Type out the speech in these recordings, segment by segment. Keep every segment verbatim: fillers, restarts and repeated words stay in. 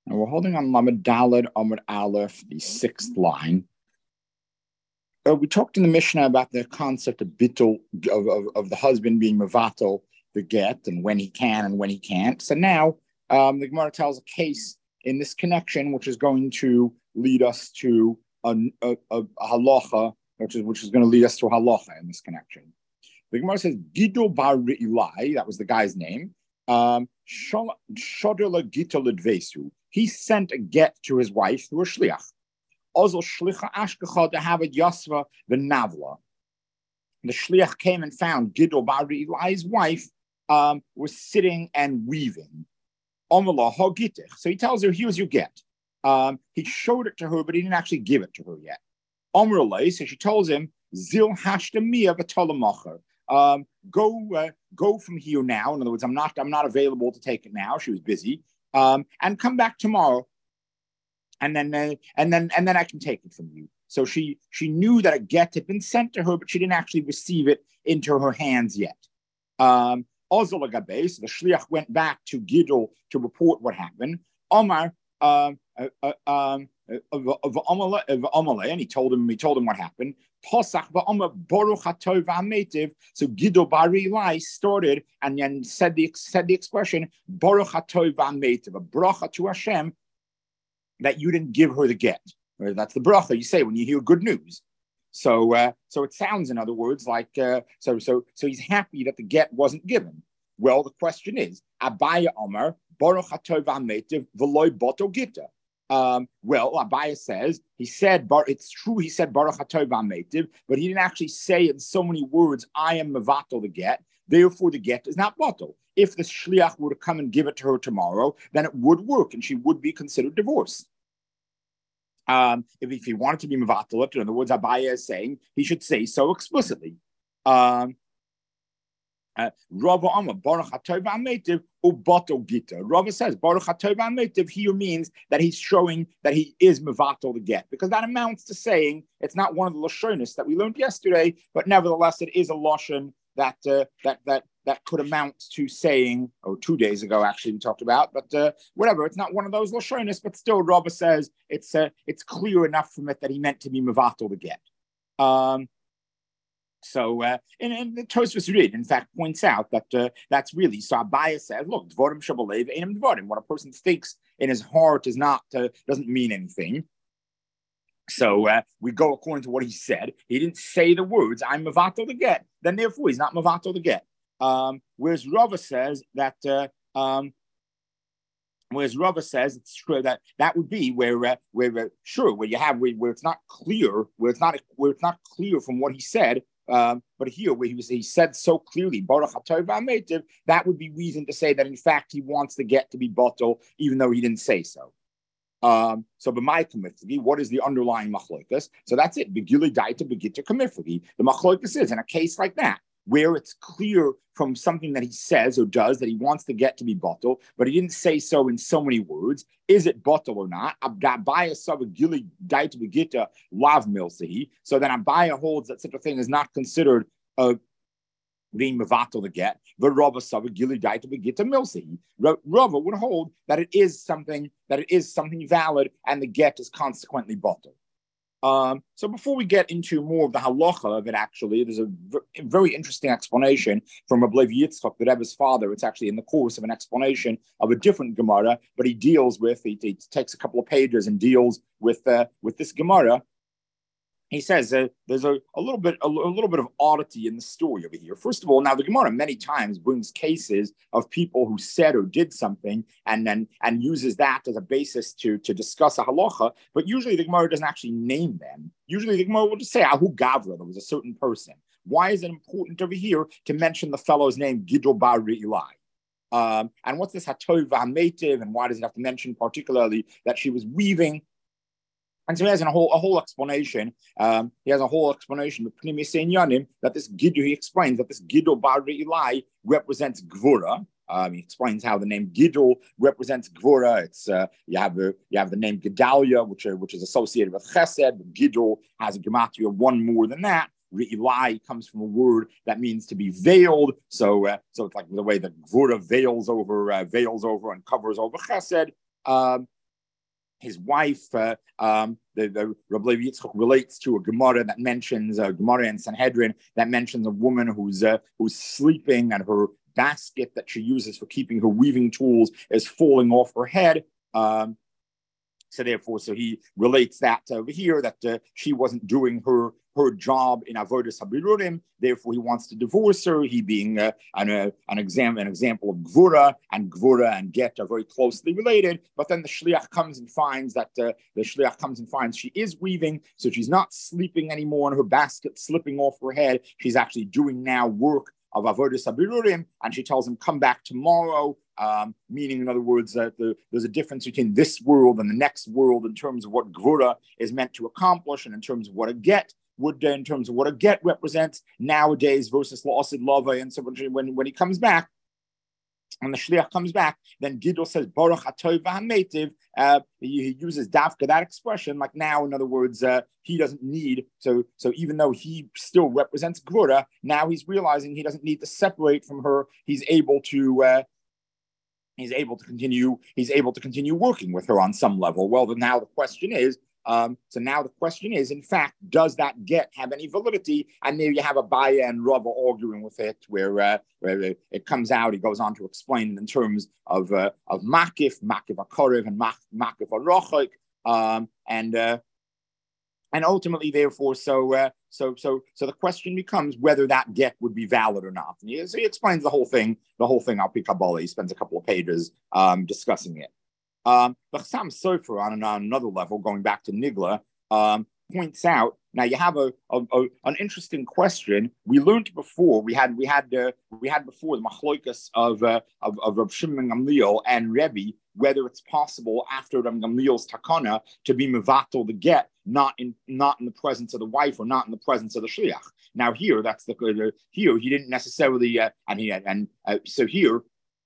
And we're holding on Lamed Daled Amud Aleph, the sixth line. Uh, we talked in the Mishnah about the concept of bittul, of, of, of the husband being mevatel, the get, and when he can and when he can't. So now um, the Gemara tells a case in this connection, which is going to lead us to a, a, a, a halacha, which is which is going to lead us to a halacha in this connection. The Gemara says, Gidol bar Re'ilai, that was the guy's name. Um, he sent a get to his wife through a shliach. Also shlicha ashkecha to have it yasva the navla. The shliach came and found Gidol bar Re'ilai's wife um, was sitting and weaving. So he tells her, here's your get. Um, he showed it to her, but he didn't actually give it to her yet. So she tells him, Zil hashtamiya v'tolamacher. Um, go, uh, go from here now. In other words, I'm not, I'm not available to take it now. She was busy. Um, and come back tomorrow, and then, uh, and then, and then I can take it from you. So she, she knew that a get had been sent to her, but she didn't actually receive it into her hands yet. Um, so the shliach went back to Gidol to report what happened. Omar, um, uh, uh, um, and he told him, he told him what happened. So Gidol bar Re'ilai started and then said the said the expression Baruch Hatov v'ametiv, a bracha to Hashem that you didn't give her the get. That's the bracha you say when you hear good news. So, uh, so it sounds, in other words, like uh, so, so, so he's happy that the get wasn't given. Well, the question is, Abaya Omer Baruch Hatov v'ametiv v'loy boto gita. Um, well, Abaya says he said, "Bar." It's true. He said Baruch Hatov v'ametiv, but he didn't actually say in so many words, "I am mevatel the get." Therefore, the get is not batel. If the shliach were to come and give it to her tomorrow, then it would work, and she would be considered divorced. Um, if, if he wanted to be mevatel, in other words, Abaya is saying he should say so explicitly. Um, Uh, Rava Amar Baruch Hatov v'ametiv ubato gita. Rava says Baruch Hatov v'ametiv here means that he's showing that he is mevatel the get, because that amounts to saying it's not one of the lashonis that we learned yesterday, but nevertheless it is a lashon that uh, that that that could amount to saying, or two days ago actually we talked about, but uh, whatever. It's not one of those lashonis, but still Rava says it's uh, it's clear enough from it that he meant to be mevatel the get. Um, So, uh, and, and the Tosfos Rid, in fact, points out that uh, that's really, so Abaya says, look, Dvorim Shabalev, Einam Dvorim. What a person thinks in his heart is not, uh, doesn't mean anything. So uh, we go according to what he said. He didn't say the words, I'm Mavato the get. Then therefore, he's not Mavato the get. Um, whereas Rava says that, uh, um, Whereas Rava says it's true that that would be where, uh, where uh, sure, where you have where, where it's not clear, where it's not where it's not clear from what he said. Um, but here, where he was, he said so clearly, Baruch Hatov v'ametiv, that would be reason to say that in fact he wants the get to be bottle, even though he didn't say so. Um, so, b'may kamiflagi, what is the underlying machlokas? So that's it. Begili daita begita kamiflagi. The machlokas is in a case like that, where it's clear from something that he says or does that he wants the get to be bottle, but he didn't say so in so many words. Is it bottle or not? Abaya sava gili daita begita lav milsehi. So then Abaya holds that such a thing is not considered a being mevatel the get. The Rava sava gili daita begita milsehi. Rava would hold that it is something that it is something valid, and the get is consequently bottle. Um, so before we get into more of the halacha of it, actually, there's a v- very interesting explanation from Rabbi Levi Yitzchak, the Rebbe's father. It's actually in the course of an explanation of a different Gemara, but he deals with, he, he takes a couple of pages and deals with uh, with this Gemara. He says uh, there's a, a little bit a, a little bit of oddity in the story over here. First of all, now the Gemara many times brings cases of people who said or did something and then and uses that as a basis to, to discuss a halacha, but usually the Gemara doesn't actually name them. Usually the Gemara will just say, Ahu Gavra, there was a certain person. Why is it important over here to mention the fellow's name, Gidol bar Re'ilai? Um, and what's this Hatov v'ametiv, and why does it have to mention particularly that she was weaving? And so he has a whole a whole explanation. Um, he has a whole explanation with Pnimi Yanim that this Gidol, he explains that this Gidol bar Re'ilai represents Gvura. Um, he explains how the name Gidol represents Gvura. It's uh, you have the you have the name Gedalia, which are, which is associated with Chesed. But Gidol has a gematria one more than that. Re'ilai comes from a word that means to be veiled. So uh, so it's like the way that Gvura veils over uh, veils over and covers over Chesed. Um, his wife, uh, um, the, the Rabbi Levi Yitzchak relates to a Gemara that mentions a Gemara in Sanhedrin that mentions a woman who's uh, who's sleeping and her basket that she uses for keeping her weaving tools is falling off her head. Um, so therefore, so he relates that over here that uh, she wasn't doing her her job in avodas habirurim. Therefore, he wants to divorce her. He being uh, an uh, an exam an example of gvura, and gvura and get are very closely related. But then the shliach comes and finds that uh, the shliach comes and finds she is weaving, so she's not sleeping anymore, and her basket slipping off her head. She's actually doing now work of avodas habirurim, and she tells him, "Come back tomorrow." Um, meaning, in other words, that the, there's a difference between this world and the next world in terms of what gvura is meant to accomplish, and in terms of what a get would, uh, in terms of what a get represents nowadays versus la'asid lava. And so when when he comes back, when the shliach comes back, then Gidol says Baruch Atov v'Hametiv. Uh, he, he uses dafka, that expression, like now. In other words, uh, he doesn't need. So so even though he still represents gvura, now he's realizing he doesn't need to separate from her. He's able to. Uh, He's able to continue. He's able to continue working with her on some level. Well, then now the question is. Um, so now the question is, in fact, does that get have any validity? And there you have Abaye and Rava arguing with it, where uh, where it comes out. He goes on to explain in terms of uh, of makif, makif akorev, and makif arochik, um, and uh, and ultimately, therefore, so uh, so so so the question becomes whether that get would be valid or not. And he, so he explains the whole thing, the whole thing. Al Pi Kabbalah. He spends a couple of pages um, discussing it. Um, the Chassam Sofer, on, on another level, going back to Nigla, um, points out. Now you have a, a, a an interesting question. We learned before. We had we had uh, we had before the machlokas of uh, of of Reb Shimon Gamliel and Rebbe, whether it's possible after Reb Gamliel's takana to be mevatel the get, not in not in the presence of the wife or not in the presence of the shliach. Now here, that's the uh, here he didn't necessarily uh, and he and uh, so here.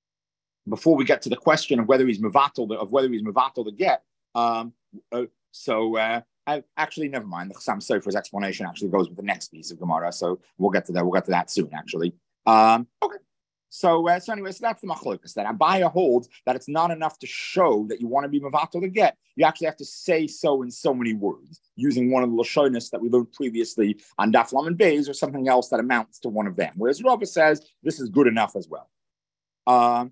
Before we get to the question of whether he's mevatel of whether he's mevatel the get, um, uh, so uh, I, actually never mind. The Chassam Sofer's explanation actually goes with the next piece of Gemara, so we'll get to that. We'll get to that soon, actually. Um, okay. So, uh, so anyway, so that's the machlokas. That Abaye holds that it's not enough to show that you want to be mevatel the get. You actually have to say so in so many words, using one of the lashonis that we learned previously on Daf Lamed Beis, or something else that amounts to one of them. Whereas Rava says this is good enough as well. Um,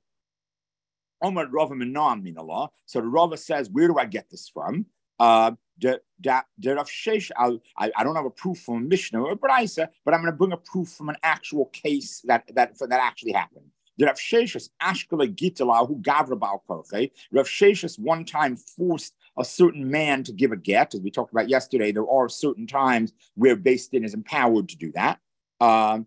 Omar Rava Minan Minallah. So the Rava says, where do I get this from? Uh, de, de, de Rav Sheish, I, I don't have a proof from a Mishnah or a Braisa, but I'm going to bring a proof from an actual case that that that actually happened. The Rav Sheshus Ashkele Gitala who Gavra Baal Korche. Rav Sheshus one time forced a certain man to give a get, as we talked about yesterday. There are certain times where Beis Din is empowered to do that. Um,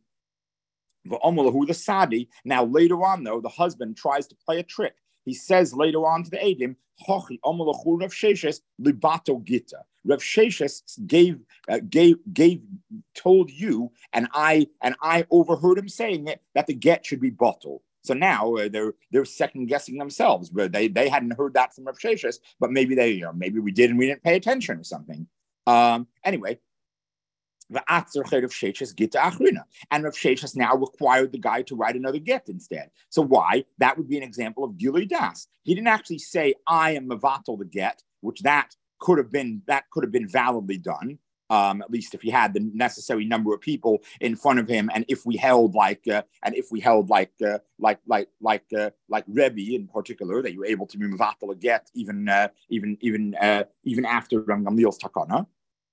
the Sadi. Now, later on, though, the husband tries to play a trick. He says later on to the Eidim, Hochi Omalahu Rav Sheshes Libato Gita. Rav Sheshes gave uh, gave gave told you, and I and I overheard him saying it, that the get should be bottled. So now uh, they're they're second guessing themselves. But they they hadn't heard that from Rav Sheshes, but maybe they you know maybe we did and we didn't pay attention or something. Um, anyway. The Atzer Rav Sheshes Gita Achrina. And Rav Sheshes now required the guy to write another get instead. So why? That would be an example of Gilui Das. He didn't actually say, I am Mavatal the get, which that could have been that could have been validly done. Um, at least if he had the necessary number of people in front of him, and if we held like, uh, and if we held like, uh, like, like, like, uh, like Rebbe in particular, that you were able to be Mavatal a get even, uh, even, even, uh, even after Ram Gamliel's takana.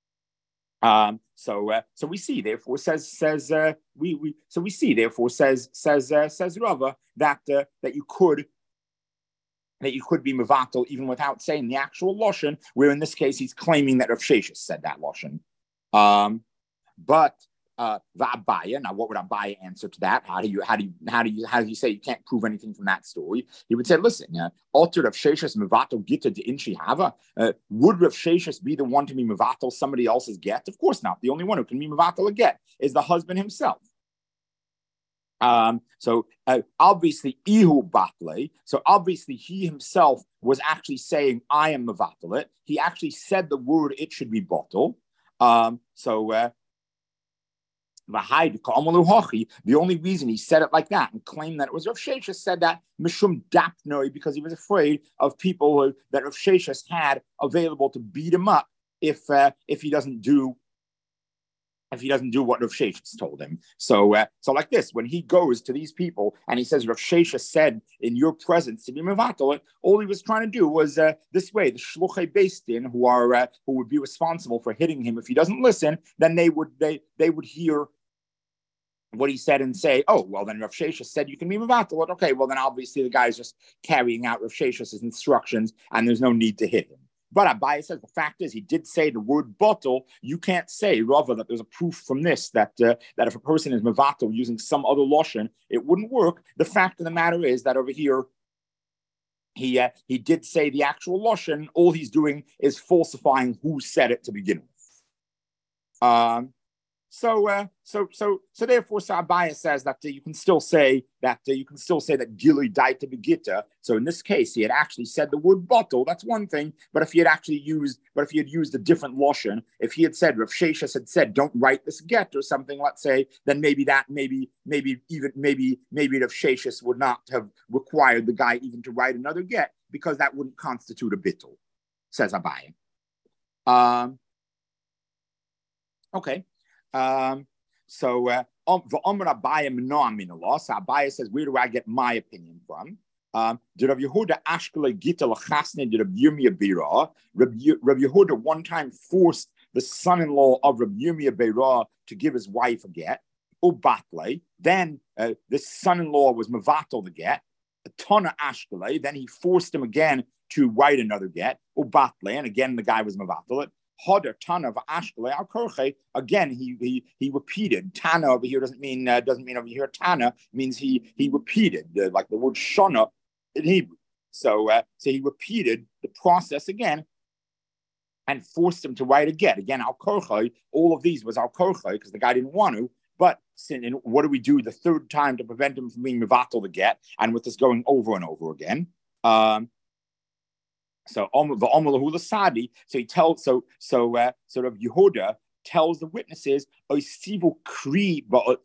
Um, so, uh, so we see. Therefore, says says uh, we we. So we see. Therefore, says says uh, says Rava that uh, that you could that you could be mevatel even without saying the actual lashon. Where in this case, he's claiming that Rav Sheshes said that lashon. Um, but uh, Abaye. Now, what would Abaye answer to that? How do you how do you how do you how do you say you can't prove anything from that story? He would say, listen, uh, altered Rav Sheshes mevatel gita de inchi hava. Uh, would Rav Sheshes be the one to be mevatel somebody else's get? Of course not. The only one who can be mevatel a get is the husband himself. Um, so uh, obviously ihu batle. So obviously he himself was actually saying, I am mevatel it. He actually said the word, it should be bottle. Um, so. Uh, The only reason he said it like that and claimed that it was Rav Sheshes said that Mishum Dapnoi, because he was afraid of people who, that Rav Sheshes had available to beat him up if uh, if he doesn't do if he doesn't do what Rav Sheshes told him. So uh, so like this, when he goes to these people and he says Rav Sheshes said in your presence to be mevatel, all he was trying to do was uh, this way: the shluchei beis din who are uh, who would be responsible for hitting him if he doesn't listen, then they would they they would hear what he said and say, oh, well, then Rav Sheshes said you can be mevatel. Okay, well, then obviously the guy's just carrying out Rav Sheshes' instructions and there's no need to hit him. But Abaye says the fact is he did say the word bottle. You can't say, Rava, that there's a proof from this that uh, that if a person is mevatel using some other lashon, it wouldn't work. The fact of the matter is that over here, he uh, he did say the actual lashon. All he's doing is falsifying who said it to begin with. Um, So, uh, so, so, so, therefore, so Abaye says that uh, you can still say that uh, you can still say that Gili died to begita. So, in this case, he had actually said the word bottle. That's one thing. But if he had actually used, but if he had used a different lashon, if he had said Rav Sheshes had said, "Don't write this get" or something, let's say, then maybe that, maybe, maybe even, maybe, maybe Rav Sheshes would not have required the guy even to write another get because that wouldn't constitute a bittul, says Abaye. Um. Okay. Um, so, uh, um, so Abaye says, where do I get my opinion from? Um, did Rav Yehuda Ashkele Gita Lachasne did Rav Yirmiyah Beira? Rav Yehuda one time forced the son-in-law of Rav Yirmiyah Beira to give his wife a get. Ubatle. Then uh, this son-in-law was mevatel the get. Tana Ashkele. Then he forced him again to write another get. Ubatle. And again, the guy was mevatel it. Hoder Tana of Ashkele al Korche. Again, he he he repeated. Tana over here doesn't mean uh, doesn't mean over here. Tana means he he repeated uh, like the word Shana in Hebrew. So uh, so he repeated the process again and forced him to write a get again. Al Korche. All of these was al Korche because the guy didn't want to. But and what do we do the third time to prevent him from being mevatel the get? And with this going over and over again. Um, So the Omalahu Sadi. So he tells so so uh, sort of Yehuda tells the witnesses, kri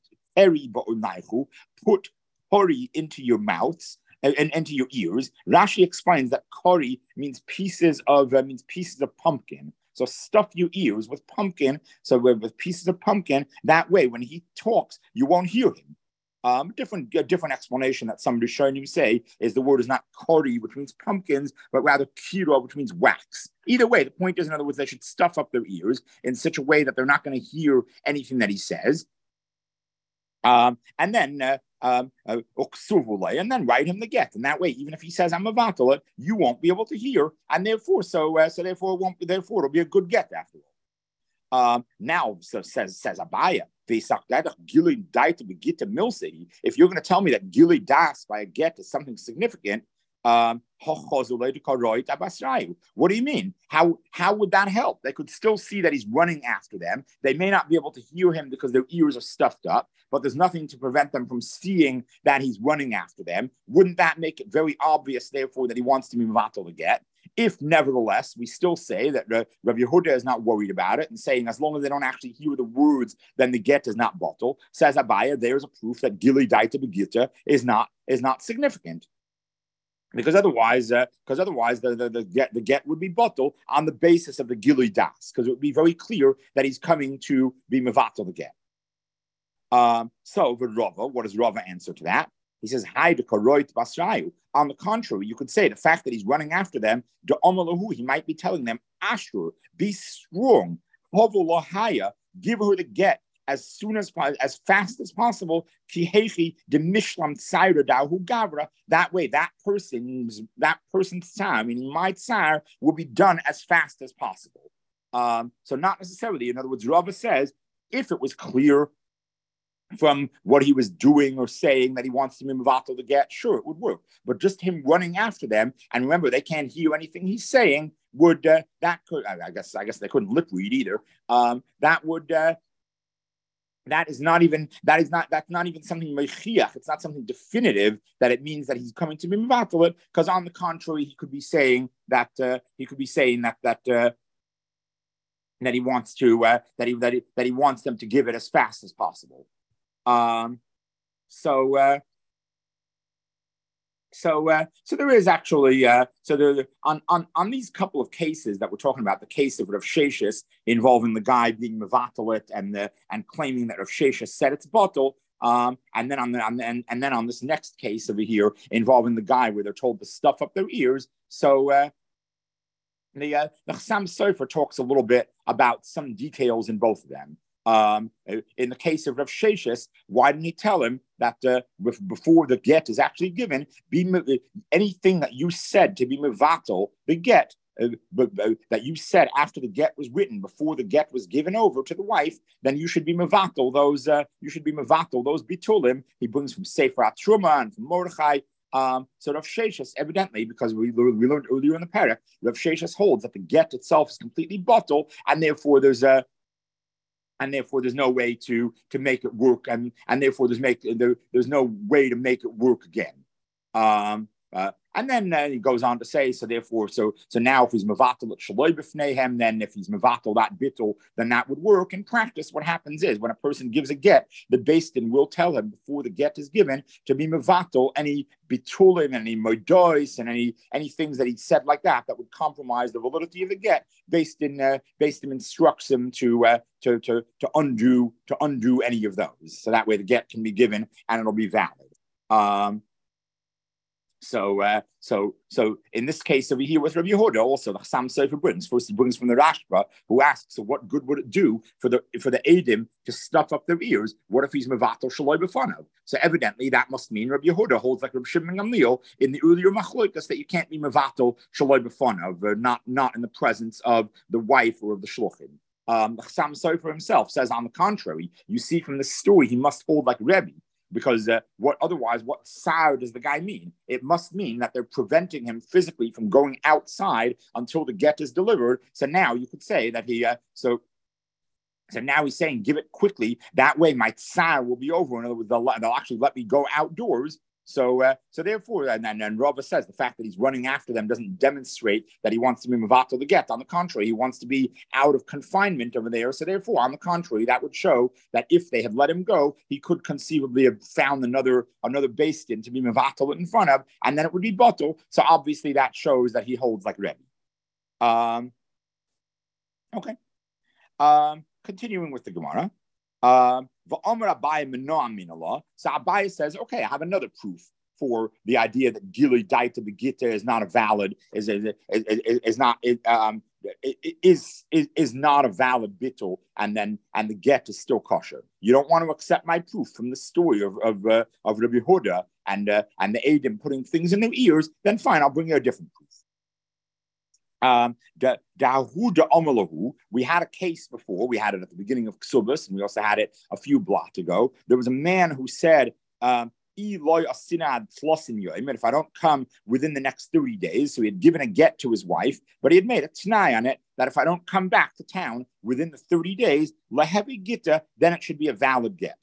put hori into your mouths and, and into your ears. Rashi explains that kori means pieces of uh, means pieces of pumpkin. So stuff your ears with pumpkin. So with, with pieces of pumpkin. That way, when he talks, you won't hear him. Um, different a different explanation that some Rishonim say is the word is not kori, which means pumpkins, but rather kira, which means wax. Either way, the point is, in other words, they should stuff up their ears in such a way that they're not going to hear anything that he says. Um, and then uh, um, uh, and then write him the get. And that way, even if he says I'm a vatala, you won't be able to hear, and therefore, so uh, so therefore, it won't be, therefore it'll be a good get after all. Um, now, so says says Abaye, if you're going to tell me that Gili das by a get is something significant, um, what do you mean? How how would that help? They could still see that he's running after them. They may not be able to hear him because their ears are stuffed up, but there's nothing to prevent them from seeing that he's running after them. Wouldn't that make it very obvious, therefore, that he wants to be mevatel the get? If, nevertheless, we still say that uh, Rav Yehuda is not worried about it and saying as long as they don't actually hear the words, then the get is not bottle, says Abaye, there's a proof that Gili daita begita is not is not significant. Because otherwise, because uh, otherwise the, the, the, get, the get would be bottle on the basis of the Gili das, because it would be very clear that he's coming to be mevatel the get. Um, so, the Rava, what does Rava answer to that? He says, "Hi de karoit basrayu." On the contrary, you could say the fact that he's running after them, de omalahu, he might be telling them, "Ashur, be strong, hovolahaya, give her the get as soon as as fast as possible." Kihechi de mishlam tzaira dahu gavra. That way, that person's that person's time, meaning my tsar, will be done as fast as possible. Um, so, not necessarily. In other words, Rava says, if it was clear from what he was doing or saying that he wants to be mevatel the get, sure, it would work. But just him running after them, and remember, they can't hear anything he's saying, would uh, that could I guess I guess they couldn't lip read either. Um, that would uh, that is not even that is not that's not even something mechiach. It's not something definitive that it means that he's coming to be mevatel it. Because on the contrary, he could be saying that uh, he could be saying that that. Uh, that he wants to uh, that he that he that he wants them to give it as fast as possible. Um, so. Uh, So, uh, so there is actually uh, so there on, on on these couple of cases that we're talking about, the case of Rav Sheshes involving the guy being mevatalit and the and claiming that Rav Sheshes said it's bottle, um, and then on the on the, and, and then on this next case over here involving the guy where they're told to stuff up their ears. So uh, the uh, the Chassam Sofer talks a little bit about some details in both of them. Um, in the case of Rav Sheshes, why didn't he tell him that uh, before the get is actually given, be anything that you said to be mevatel the get, uh, uh, that you said after the get was written, before the get was given over to the wife, then you should be mevatel those. Uh, you should be mevatel those bitulim. He brings from Sefer HaTruma and from Mordechai. Um, so Rav Sheshes, evidently, because we, we learned earlier in the parak, Rav Sheshes holds that the get itself is completely bottle, and therefore there's a and therefore there's no way to to make it work, and and therefore there's make there, there's no way to make it work again. Um, uh, and then uh, he goes on to say, so therefore, so so now if he's mevatel at shaloi b'fneihem, then if he's mevatel that bittul, then that would work. In practice, what happens is when a person gives a get, the Beis Din will tell him before the get is given to be mevatel any bitulim, any modos, and any any things that he said like that that would compromise the validity of the get. Beis Din uh, Beis Din instructs him to uh, to to to undo to undo any of those, so that way the get can be given and it'll be valid. Um, So, uh, so, so in this case over here with Rabbi Yehuda, also the Chassam Sofer brings. First, he brings from the Rashba, who asks, "So, what good would it do for the for the Edim to stuff up their ears? What if he's mevatel shaloi b'fanav?" So, evidently, that must mean Rabbi Yehuda holds like Rabbi Shimon Gamliel in the earlier machlokas that you can't be mevatel shaloi b'fanav, uh, not not in the presence of the wife or of the shluchim. Um, the Chassam Sofer himself says, on the contrary, you see from the story he must hold like Rebbe. Because uh, what otherwise, what sar does the guy mean? It must mean that they're preventing him physically from going outside until the get is delivered. So now you could say that he, uh, so so now he's saying, give it quickly. That way my tsar will be over. In other words, they'll, they'll actually let me go outdoors. So, uh, so therefore, and, and, and Rava says the fact that he's running after them doesn't demonstrate that he wants to be mevatel the get. On the contrary, he wants to be out of confinement over there. So therefore, on the contrary, that would show that if they had let him go, he could conceivably have found another another Beis Din to be mevatel in front of, and then it would be bottle. So obviously, that shows that he holds like Rebbe. Um, okay. Um, continuing with the Gemara. Um, so Abaye says, okay, I have another proof for the idea that Gilui Daita Begita is not a valid, is is, is, is, is not um, is, is is not a valid bittul, and then and the get is still kosher. You don't want to accept my proof from the story of of uh, of Rabbi Yehuda and uh, and the Edim putting things in their ears. Then fine, I'll bring you a different proof. Um, da, Dahuda Omelahu, we had a case before. We had it at the beginning of Ksubas, and we also had it a few blocks ago. There was a man who said, um, if I don't come within the next thirty days, so he had given a get to his wife, but he had made a t'nai on it that if I don't come back to town within the thirty days, lehevi gita, then it should be a valid get.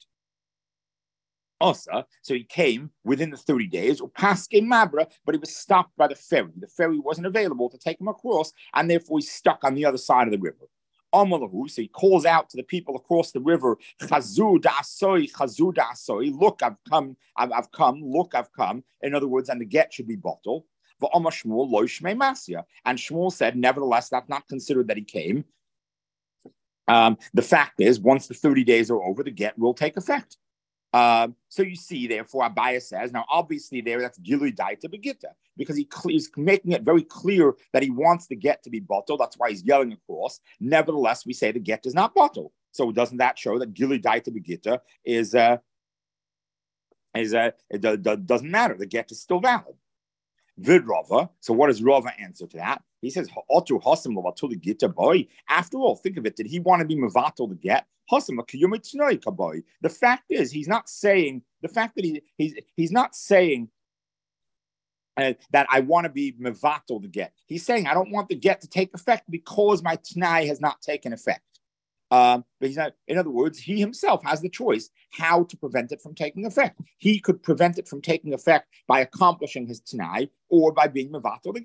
Also, so he came within the thirty days, or paske mabra, but he was stopped by the ferry. The ferry wasn't available to take him across, and therefore he's stuck on the other side of the river. Amalahu, so he calls out to the people across the river, Chazu da'asoi, Chazu da'asoi, look, I've come, I've, I've come, look, I've come. In other words, and the get should be bottled. And Shmuel said, nevertheless, that's not considered that he came. Um, the fact is, once the thirty days are over, the get will take effect. Um, so you see, therefore, Abaye says, now obviously there that's Gilui Daita Begita, because he cl- he's making it very clear that he wants the get to be bottled. That's why he's yelling across. Nevertheless, we say the get is not bottled. So doesn't that show that Gilui Daita Begita is, uh, is uh, it d- d- doesn't matter. The get is still valid. Vid Rava. So what does Rava answer to that? He says, after all, think of it. Did he want to be mevatel the get? The fact is, he's not saying the fact that he he's he's not saying uh, that I want to be mevatel the get. He's saying I don't want the get to take effect because my t'nai has not taken effect. Um, but he's not. In other words, he himself has the choice how to prevent it from taking effect. He could prevent it from taking effect by accomplishing his t'nai or by being mevatel the get.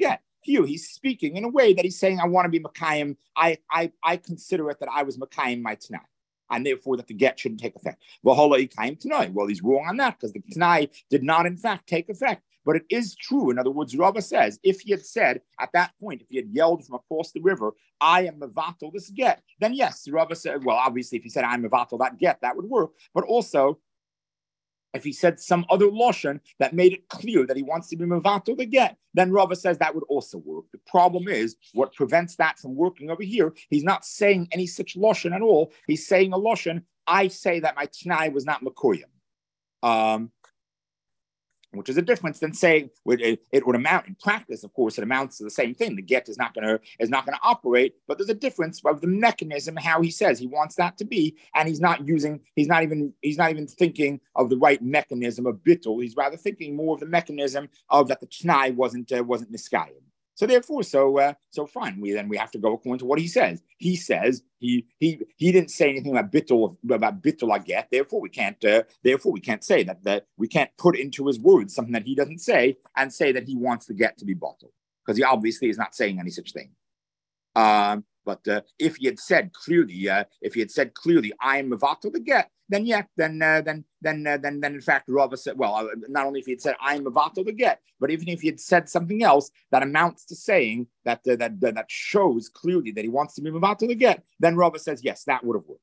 Here he's speaking in a way that he's saying, I want to be Makayim. I, I, I consider it that I was Makayim my Tanai, and therefore that the get shouldn't take effect. Well, he's wrong on that because the Tanai did not, in fact, take effect. But it is true. In other words, Rava says, if he had said at that point, if he had yelled from across the river, I am Mevatel this get, then yes, Rava said, well, obviously, if he said, I'm Mevatel that get, that would work. But also, if he said some other lashon that made it clear that he wants to be mevatel the get, then Rava says that would also work. The problem is what prevents that from working over here. He's not saying any such lashon at all. He's saying a lashon. I say that my t'nai was not makuyim, um, which is a difference than saying it, it would amount in practice. Of course, it amounts to the same thing. The get is not going to is not going to operate, but there's a difference of the mechanism, how he says he wants that to be, and he's not using. He's not even. He's not even thinking of the right mechanism of bittul. He's rather thinking more of the mechanism of that the t'nai wasn't uh, wasn't niskayim. So therefore, so uh, so fine. We then we have to go according to what he says. He says he he he didn't say anything about bittul about bittul I get. Therefore, we can't. Uh, therefore, we can't say that that we can't put into his words something that he doesn't say and say that he wants the get to be bottled because he obviously is not saying any such thing. Um, but uh, if he had said clearly, uh, if he had said clearly, I am mevatel the get, then yeah, then uh, then then uh, then then in fact, Rava said, well, uh, not only if he had said I am mevatel the get, but even if he had said something else that amounts to saying that uh, that, that that shows clearly that he wants to be mevatel the get, then Rava says yes, that would have worked.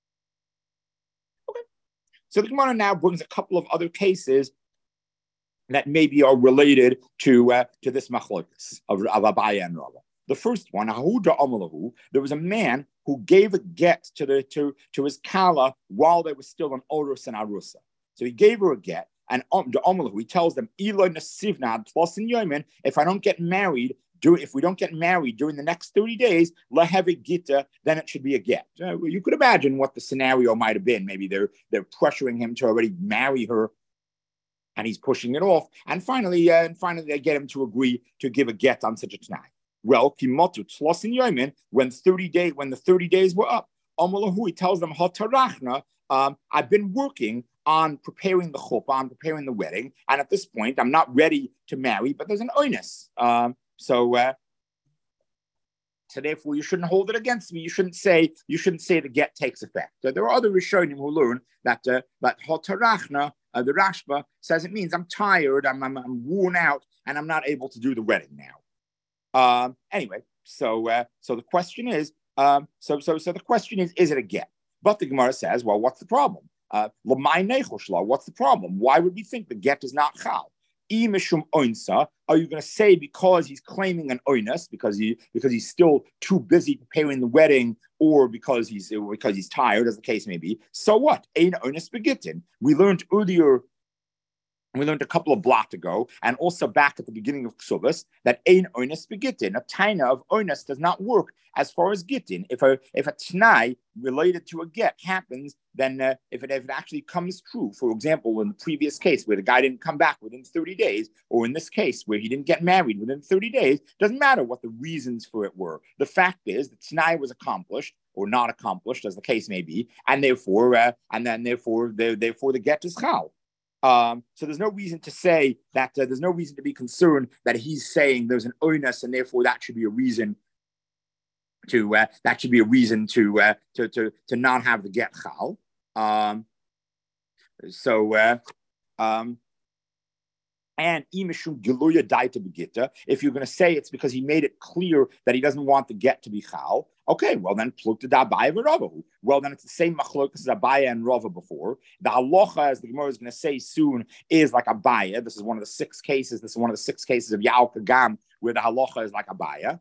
Okay, so the Gemara now brings a couple of other cases that maybe are related to uh, to this machlokas of, of Abaye and Rava. The first one, there was a man who gave a get to the to, to his kala while they were still on Orus and Arusa. So he gave her a get, and um, the Amalahu, he tells them, if I don't get married, do if we don't get married during the next thirty days, laheve gita, then it should be a get. Uh, you could imagine what the scenario might have been. Maybe they're they're pressuring him to already marry her, and he's pushing it off. And finally, uh, and finally, they get him to agree to give a get on such a t'nai. Well, Kimotu Tlosin Yomin, when thirty days, when the thirty days were up, Amalahu, he tells them, Hatarachna, um, I've been working on preparing the chuppah, on preparing the wedding, and at this point, I'm not ready to marry, but there's an oinus. Um, so, uh, so therefore, you shouldn't hold it against me. You shouldn't say you shouldn't say the get takes effect. So there are other Rishonim who learn that uh, that Hatarachna, uh, the Rashba says it means I'm tired, I'm, I'm I'm worn out, and I'm not able to do the wedding now. Um, anyway, so uh, so the question is, um, so so so the question is, is it a get? But the Gemara says, well, what's the problem? Uh, what's the problem? Why would we think the get is not chal? Are you going to say because he's claiming an oinus because he because he's still too busy preparing the wedding, or because he's because he's tired, as the case may be? So what? Ein oinus begitin. We learned earlier. We learned a couple of blocks ago, and also back at the beginning of Ksubas, that ein oinus begitin, a taina of oinus does not work as far as gittin. If a if a t'nai related to a get happens, then uh, if, it, if it actually comes true, for example, in the previous case where the guy didn't come back within thirty days, or in this case where he didn't get married within thirty days, doesn't matter what the reasons for it were. The fact is the t'nai was accomplished or not accomplished, as the case may be, and therefore uh, and then therefore the, therefore the get is chal. Um, so there's no reason to say that uh, there's no reason to be concerned that he's saying there's an oinus and therefore that should be a reason to uh, that should be a reason to uh, to to to not have the get chal. Um, so uh, um, and imishum giluya daita begita. If you're going to say it's because he made it clear that he doesn't want the get to be chal, okay, well then plukta da Abaye v'Rava. Well then it's the same machlokas as Abaye and Rava before. The halacha, as the Gemara is going to say soon, is like Abaye. This is one of the six cases. This is one of the six cases of Yael Kagam where the halacha is like Abaye.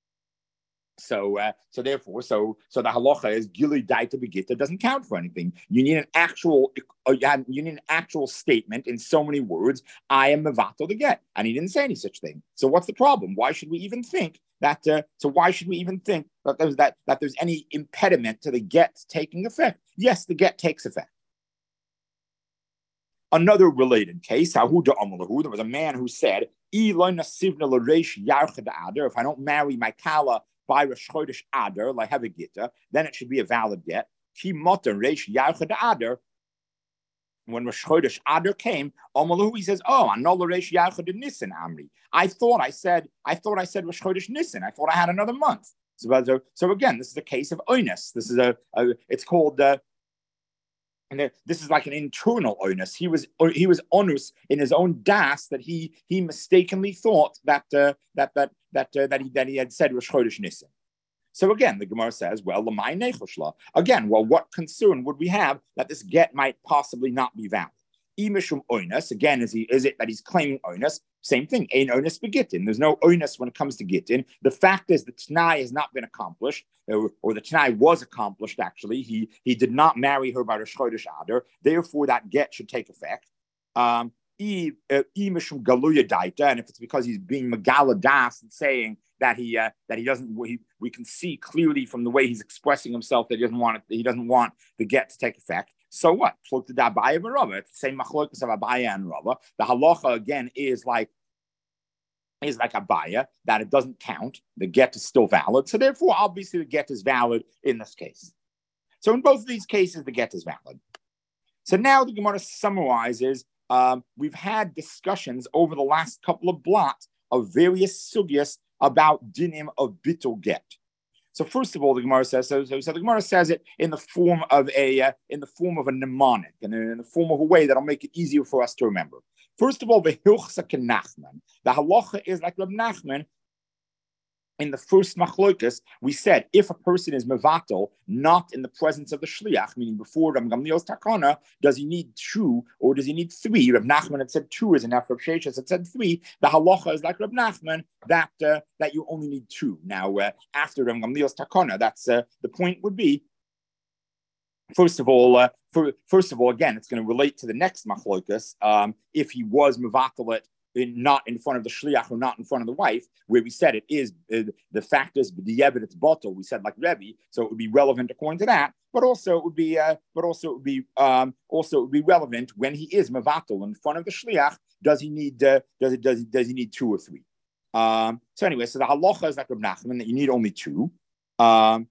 So, uh, so therefore, so so the halacha is gili daita begita doesn't count for anything. You need an actual, uh, you need an actual statement in so many words. I am mevatel the get, and he didn't say any such thing. So, what's the problem? Why should we even think that? Uh, so, why should we even think that there's that that there's any impediment to the get taking effect? Yes, the get takes effect. Another related case, Ahuda Amalahu, there was a man who said, if I don't marry my kala by Rosh Chodesh Adar, like have a gita, then it should be a valid get. Ki moter reish yarchad adar. when Rosh Chodesh Adar came, Omalu, he says, "Oh, Anola Reish Yachad Nisan Amri. I thought I said, I thought I said Rosh Chodesh Nisan. I thought I had another month." So, so, so again, this is a case of oinus. This is a, a it's called, uh, and this is like an internal onus. He was he was onus in his own das that he he mistakenly thought that uh, that that that uh, that he that he had said Rosh Chodesh Nisan. So again, the Gemara says, well, Lamai Nechoshla. Again, well, what concern would we have that this get might possibly not be valid? Imishum oinus, again, is he is it that he's claiming oinus? Same thing, ain oinus begitin. There's no oinus when it comes to gittin. The fact is the Tanai has not been accomplished, or, or the Tanai was accomplished, actually. He he did not marry her by Rosh Chodesh Adar. Therefore, that get should take effect. Um, Imishum galuya daita, and if it's because he's being megala das and saying that he uh, that he doesn't, he, we can see clearly from the way he's expressing himself that he doesn't want it, he doesn't want the get to take effect. So what? It's the same machlokas of Abaya and Rava. The halacha again is like is like Abaya, that it doesn't count. The get is still valid. So therefore, obviously, the get is valid in this case. So in both of these cases, the get is valid. So now the Gemara summarizes. Um, we've had discussions over the last couple of blocks of various sugyas about dinim of bittul get. So first of all, the Gemara says so. So, so the Gemara says it in the form of a uh, in the form of a mnemonic, and in the form of a way that'll make it easier for us to remember. First of all, the hilchsa kenachman. The halacha is like Reb Nachman. In the first machlokas, we said if a person is mevatel, not in the presence of the shliach, meaning before Reb Gamliel's takana, does he need two or does he need three? Reb Nachman had said two is enough. Reb Sheshes had said three. The halacha is like Reb Nachman that uh, that you only need two. Now, uh, after Reb Gamliel's takana, that's uh, the point would be. First of all, uh, for, first of all, again, it's going to relate to the next machlokas. Um, if he was mevatel in, not in front of the shliach or not in front of the wife, where we said it is uh, the fact is the it's bottle. We said like Rebbe, so it would be relevant according to that. But also it would be, uh, but also it would be, um, also it would be relevant when he is mevatel in front of the shliach. Does he need? Uh, does it? Does he? Does he need two or three? Um, so anyway, so the halacha is like Reb Nachman that you need only two. Um,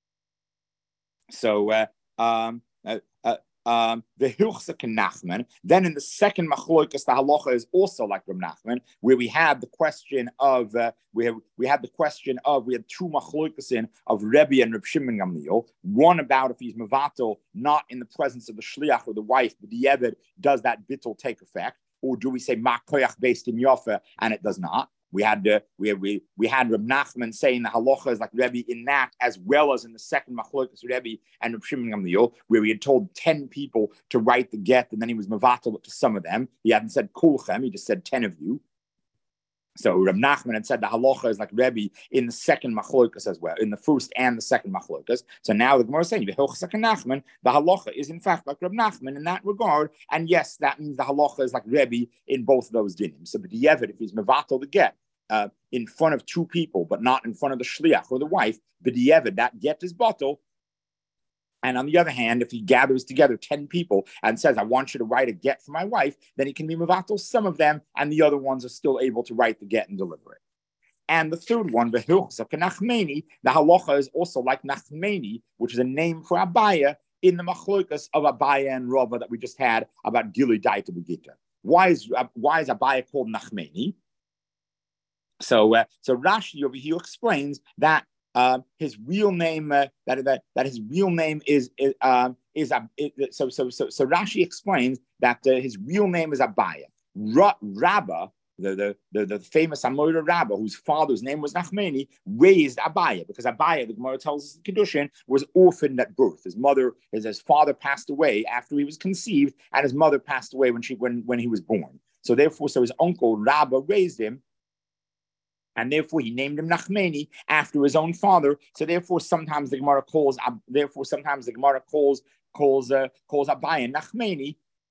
so. Uh, um, uh, uh, Um, the hilchsa kenachman. Then in the second machlokas, the halacha is also like Reb Nachman, where we had the question of uh, we have we had the question of we had two machlokas in of Rebbe and Reb Shimon Gamliel. One about if he's mevatel not in the presence of the shliach or the wife, but the eved, does that bittul take effect, or do we say makoyach based in yofa and it does not? We had uh, we we we had Reb Nachman saying the halacha is like Rebbe in that, as well as in the second machlokas Rebbe and Reb Shimon Gamliel, where he had told ten people to write the get, and then he was mevatel to some of them. He hadn't said kulchem; he just said ten of you. So Reb Nachman had said the halacha is like Rebbe in the second machlokas as well, in the first and the second machlokas. So now the Gemara is saying the hilchsa kenachman, the halacha is in fact like Reb Nachman in that regard, and yes, that means the halacha is like Rebbe in both of those dinim. So but the evid, if he's mevatel the get uh, in front of two people, but not in front of the shliach or the wife, but the evid, that get is bottle. And on the other hand, if he gathers together ten people and says, I want you to write a get for my wife, then he can be mevatel some of them, and the other ones are still able to write the get and deliver it. And the third one, the hilchsa kenachmeni, the halacha is also like Nachmeni, which is a name for Abaya in the machlokas of Abaya and Rava that we just had about Gilui Daita Begita. Why is uh, why is Abaya called Nachmeni? So, uh, so Rashi over here explains that Uh, his real name uh, that, that that his real name is is um, is uh, it, so so so so Rashi explains that uh, his real name is Abaya. Ra- Rabba, the the the, the famous Amora Rabba, whose father's name was Nachmeni, raised Abaya because Abaya, the Gemara tells us in Kedushin, was orphaned at birth. His mother, his, his father passed away after he was conceived, and his mother passed away when she when when he was born. So therefore, so his uncle Rabba raised him. And therefore, he named him Nachmeni after his own father. So therefore, sometimes the Gemara calls. Therefore, sometimes the Gemara calls calls uh, calls Abaya Nachmeni.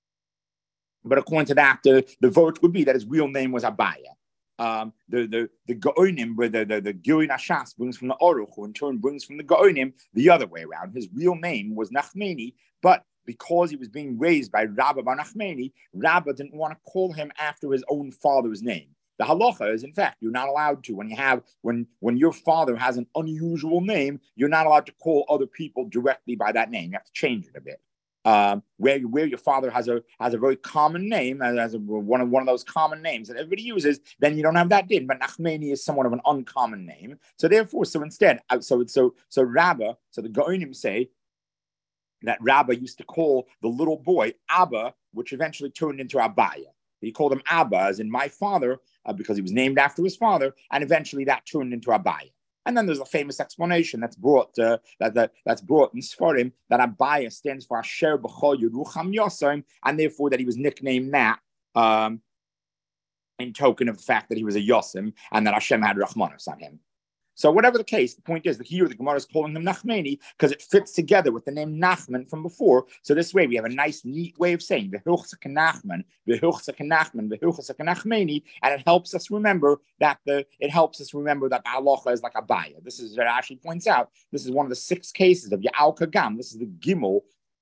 But according to that, the the vote would be that his real name was Abaya. Um, the the the Gaonim, where the the the Gilui Nashas brings from the Aruch, who in turn brings from the Gaonim the other way around. His real name was Nachmeni, but because he was being raised by Rabba bar Nachmeni, Rabba didn't want to call him after his own father's name. The halacha is, in fact, you're not allowed to, when you have, when, when your father has an unusual name, you're not allowed to call other people directly by that name. You have to change it a bit. Um, where where your father has a has a very common name, as a, one of one of those common names that everybody uses, then you don't have that din. But Nachmeni is somewhat of an uncommon name, so therefore, so instead, so so so Rabba, so the Goinim say that Rabba used to call the little boy Abba, which eventually turned into Abaya. He called him Abba, as in my father, uh, because he was named after his father, and eventually that turned into Abaya. And then there's a famous explanation that's brought uh, that, that that's brought in Sfarim that Abaya stands for Asher B'chol Yerucham Yosem, and therefore that he was nicknamed that um, in token of the fact that he was a Yosem and that Hashem had Rachmanos on him. So whatever the case, the point is that here the Gemara is calling him Nachmeni because it fits together with the name Nachman from before. So this way we have a nice, neat way of saying V'hilchzak Nachman, V'hilchzak Nachman, V'hilchzak Nachmeni, and it helps us remember that the it helps us remember that the halacha is like a baya. This is what Rashi points out. This is one of the six cases of Ya'al Kagam. This is the Gimel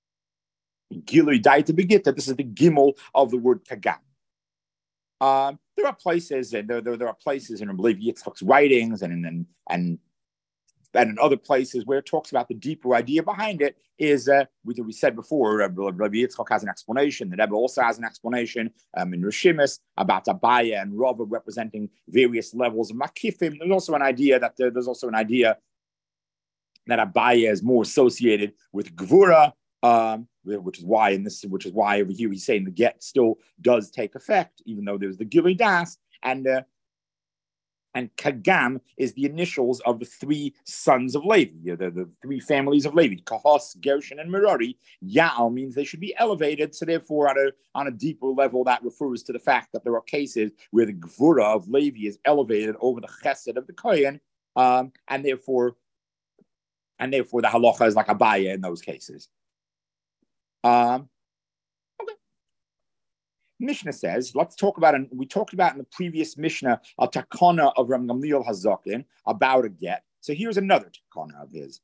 Gilui Daita Begita. This is the Gimel of the word Kagam. Um, there are places, and there, there, there are places in, I believe, Yitzchak's writings and and and and in other places where it talks about the deeper idea behind it. Is uh, we, we said before, Rabbi Yitzchak has an explanation. The Rebbe also has an explanation um, in Rishimis about Abaya and Rava representing various levels of Makifim. There's also an idea that there, there's also an idea that Abaya is more associated with Gvura. Um, which is why in this, which is why over here he's saying the get still does take effect, even though there's the Gilui Das, and uh, and Kagam is the initials of the three sons of Levi, the, the three families of Levi, Kahos, Gershon, and Merari. Ya'al means they should be elevated, so therefore on a on a deeper level that refers to the fact that there are cases where the Gvura of Levi is elevated over the Chesed of the Kohen, um, and therefore and therefore the halacha is like a baya in those cases. Um, okay. Mishnah says, let's talk about, and we talked about in the previous Mishnah, a takana of Ram Gamliel Hazakin about a get. So here's another takana of his.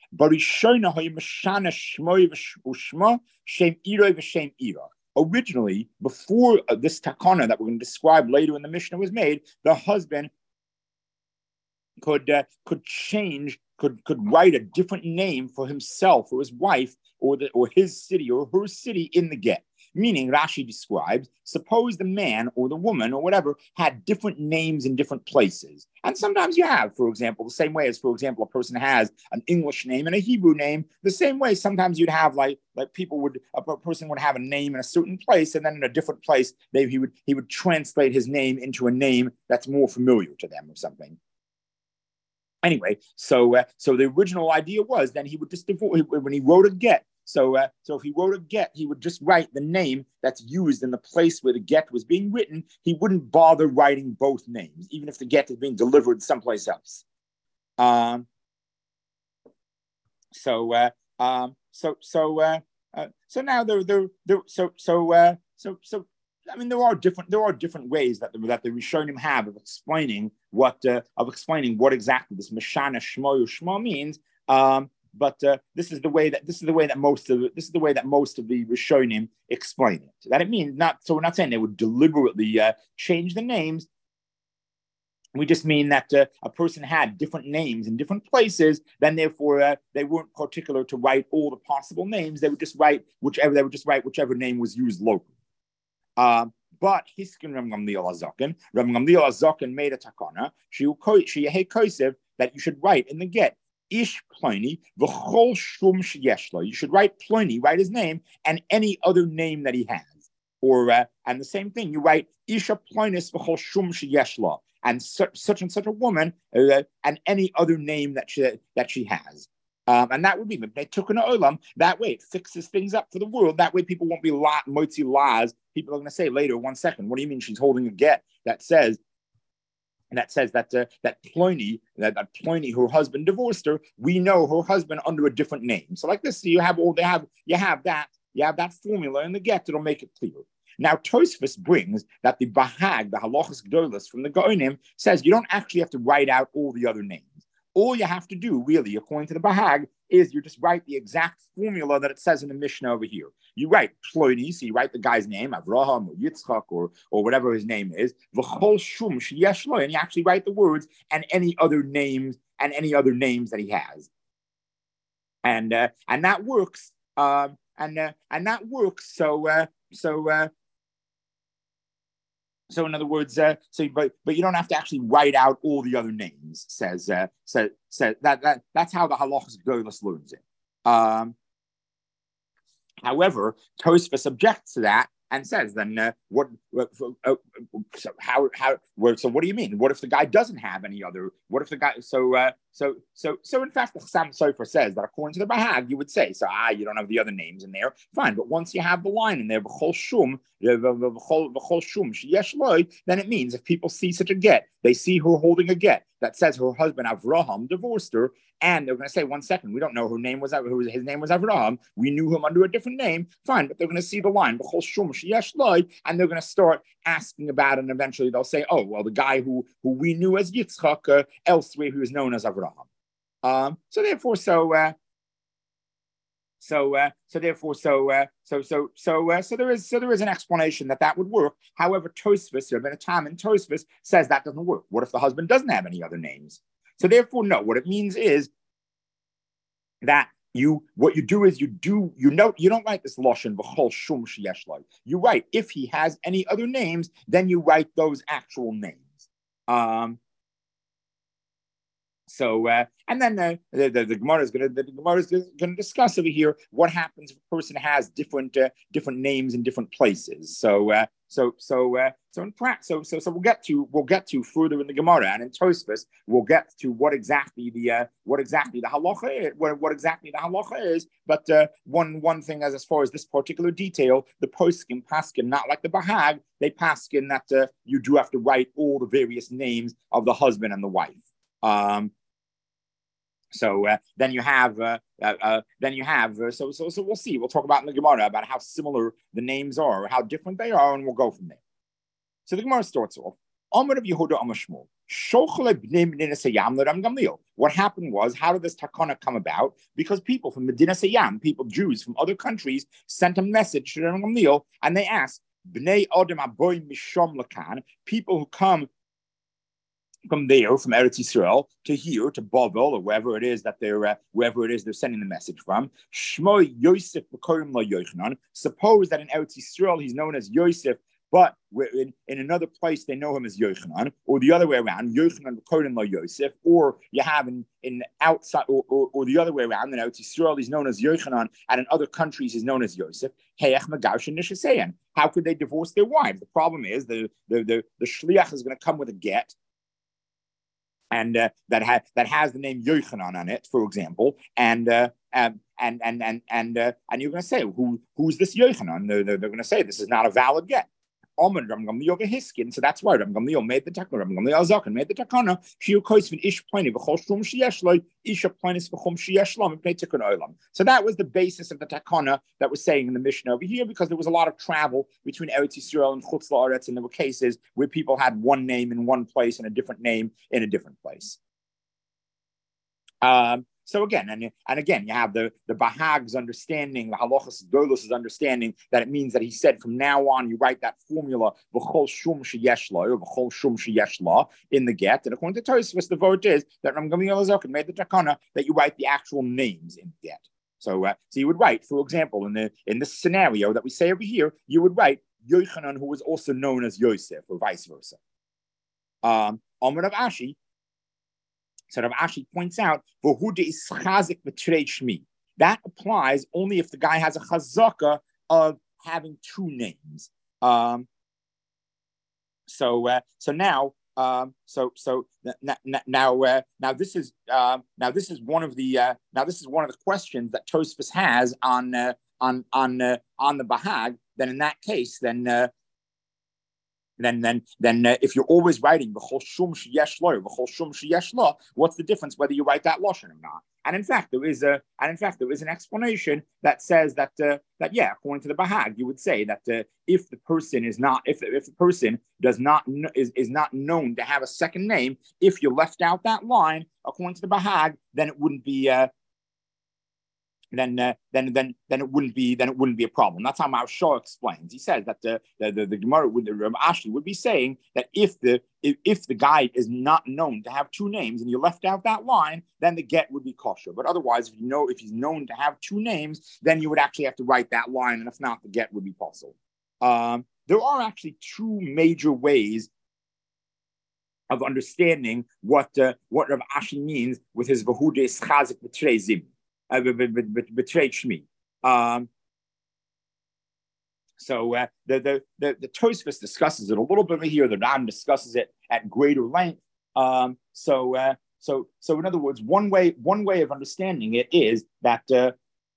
Originally, before uh, this takana that we're going to describe later in the Mishnah was made, the husband could uh, could change, could could write a different name for himself or his wife or the or his city or her city in the get. Meaning, Rashi describes, suppose the man or the woman or whatever had different names in different places. And sometimes you have, for example, the same way as, for example, a person has an English name and a Hebrew name, the same way sometimes you'd have like, like people would, a person would have a name in a certain place, and then in a different place, they, he would he would translate his name into a name that's more familiar to them or something. Anyway, so uh, so the original idea was then he would just divorce, when he wrote a get, So, uh, so if he wrote a get, he would just write the name that's used in the place where the get was being written. He wouldn't bother writing both names, even if the get is being delivered someplace else. Um, so, uh, um, so, so, uh, uh, so now there, there, there. So, so, uh, so, so. I mean, there are different there are different ways that the, that the Rishonim have of explaining what uh, of explaining what exactly this Meshana Shmo Shmo means. Um, But uh, this is the way that this is the way that most of this is the way that most of the Rishonim explain it. That it means not so we're not saying they would deliberately uh, change the names. We just mean that uh, a person had different names in different places. Then therefore uh, they weren't particular to write all the possible names. They would just write whichever they would just write whichever name was used locally. Um, but Hiskin Ram Gamliel Azaken, Ram Gamliel Azaken made a takana. She she kosev that you should write in the get. Ish Pliny, v'chol shum sheyeshlo. You should write Pliny, write his name, and any other name that he has. Or uh, and the same thing, you write Isha Plynus v'chol shum sheyeshlo, and such, such and such a woman, uh, and any other name that she that she has. Um, and that would be they took an olam. That way, it fixes things up for the world. That way, people won't be la motzi laws. People are going to say later, one second, what do you mean she's holding a get that says? And that says that uh, that Pliny, that, that Pliny, her husband divorced her. We know her husband under a different name. So like this, so you have all they have. You have that. You have that formula in the get. It'll make it clear. Now Tosfos brings that the Bahag, the Halachas Gdolos from the Goinim, says you don't actually have to write out all the other names. All you have to do, really, according to the Bahag, is you just write the exact formula that it says in the Mishnah over here. You write Pliny, so you write the guy's name, Avraham or Yitzchak or, or whatever his name is, V'chol shum sheyeshlo, and you actually write the words and any other names and any other names that he has. And uh, and that works. Um, and uh, and that works. So uh, so. Uh, So in other words, uh, so but but you don't have to actually write out all the other names. Says uh, so so that that that's how the halachas Golos learns it. Um, however, Tosfos objects to that and says, then uh, what? Uh, so how how? So what do you mean? What if the guy doesn't have any other? What if the guy? So uh, so so so in fact, the Chassam Sofer says that according to the Bahag, you would say, so ah, you don't have the other names in there, fine. But once you have the line in there, b'chol shum, b'chol shum sheyesh loy, then it means if people see such a get, they see her holding a get that says her husband Avraham divorced her, and they're going to say, one second, we don't know her name was his name was Avraham. We knew him under a different name, fine. But they're going to see the line b'chol shum sheyesh loy, and they're going to start asking about it, and eventually they'll say, oh, well, the guy who who we knew as Yitzchak uh, elsewhere, who is known as Avraham. Um, so therefore, so uh, so uh, so therefore, so uh, so so so uh, so there is so there is an explanation that that would work. However, Tosfos, Rabbeinu Tam and Tosfos says that doesn't work. What if the husband doesn't have any other names? So therefore, no. What it means is that you what you do is you do you know you don't write this lashon b'chol shum sheyesh lo. You write if he has any other names, then you write those actual names. Um, So uh, and then uh, the, the the Gemara is going to the Gemara is going to discuss over here what happens if a person has different uh, different names in different places. So uh, so so uh, so in practice, so so so we'll get to we'll get to further in the Gemara, and in Tosfos we'll get to what exactly the uh, what exactly the halacha is, what, what exactly the halacha is. But uh, one one thing as as far as this particular detail, the poskim paskin, not like the Bahag, they paskin that uh, you do have to write all the various names of the husband and the wife. Um, so uh, then you have, uh, uh, uh, then you have, uh, so so so we'll see. We'll talk about in the Gemara about how similar the names are, or how different they are, and we'll go from there. So the Gemara starts off. Amar of Yehuda Amar Shmuel. What happened was, how did this takana come about? Because people from Medina Sayyam, people Jews from other countries, sent a message to Rabbi Gamliel, and they asked, Bnei Adam Aboy Mishom Lakan, people who come from there, from Eretz Yisrael to here, to Bavel, or wherever it is that they're, uh, wherever it is they're sending the message from. Shmo Yosef B'Korim La Yochanan. Suppose that in Eretz Yisrael he's known as Yosef, but in, in another place they know him as Yochanan, or the other way around, Yochanan B'Korim La Yosef, or you have in, in outside, or, or, or the other way around, in Eretz Yisrael he's known as Yochanan, and in other countries he's known as Yosef. How could they divorce their wives? The problem is the the the, the shliach is going to come with a get, and uh, that has that has the name Yochanan on it, for example, and uh, um, and and and and uh, and you're going to say, who who's this Yochanan? They're, they're, they're going to say this is not a valid get. So that's why Ram Gamliel made the takana. Ram Gamliel Zaken made the takana. So that was the basis of the takana that we're saying in the Mishnah over here, because there was a lot of travel between Eretz Yisrael and Chutz La'aretz, and there were cases where people had one name in one place and a different name in a different place. Um, So again, and, and again, you have the, the Bahag's understanding, the Halachas Golos' understanding that it means that he said from now on, you write that formula, V'chol shum sheyesh lo, or V'chol shum sheyesh lo, in the get. And according to Tosfos, the vote is that Ram Gamliel Zaken made the takana that you write the actual names in the get. So, uh, so you would write, for example, in the in this scenario that we say over here, you would write Yochanan, who was also known as Yosef, or vice versa. Um, Amar of Ashi. So Rav Ashi points out, that applies only if the guy has a chazaka of having two names. Um, so, uh, so now, um, so so n- n- now, uh, now this is uh, now this is one of the uh, now this is one of the questions that Tosfos has on uh, on on uh, on the Bahag. Then in that case, then. Uh, Then, then, then, uh, if you're always writing v'chol shum sheyesh lo, v'chol shum sheyesh lo, what's the difference whether you write that lashon or not? And in fact, there is a, and in fact, there is an explanation that says that uh, that yeah, according to the Bahag, you would say that uh, if the person is not, if if the person does not is is not known to have a second name, if you left out that line, according to the Bahag, then it wouldn't be. Uh, then uh, then then then it wouldn't be then it wouldn't be a problem. That's how Maharsha explains. He says that the the the, the Gemara would the Rav Ashi would be saying that if the if, if the guy is not known to have two names and you left out that line, then the get would be kosher. But otherwise, if you know if he's known to have two names, then you would actually have to write that line, and if not, the get would be possible. Um, there are actually two major ways of understanding what uh, what Rav Ashi means with his Vahudes Chazik B'Trei Zim. Uh, betrayed Shmi. Um, so uh, the the the, the Tosfos discusses it a little bit here. The Ram discusses it at greater length. Um, so uh, so so in other words, one way one way of understanding it is that uh,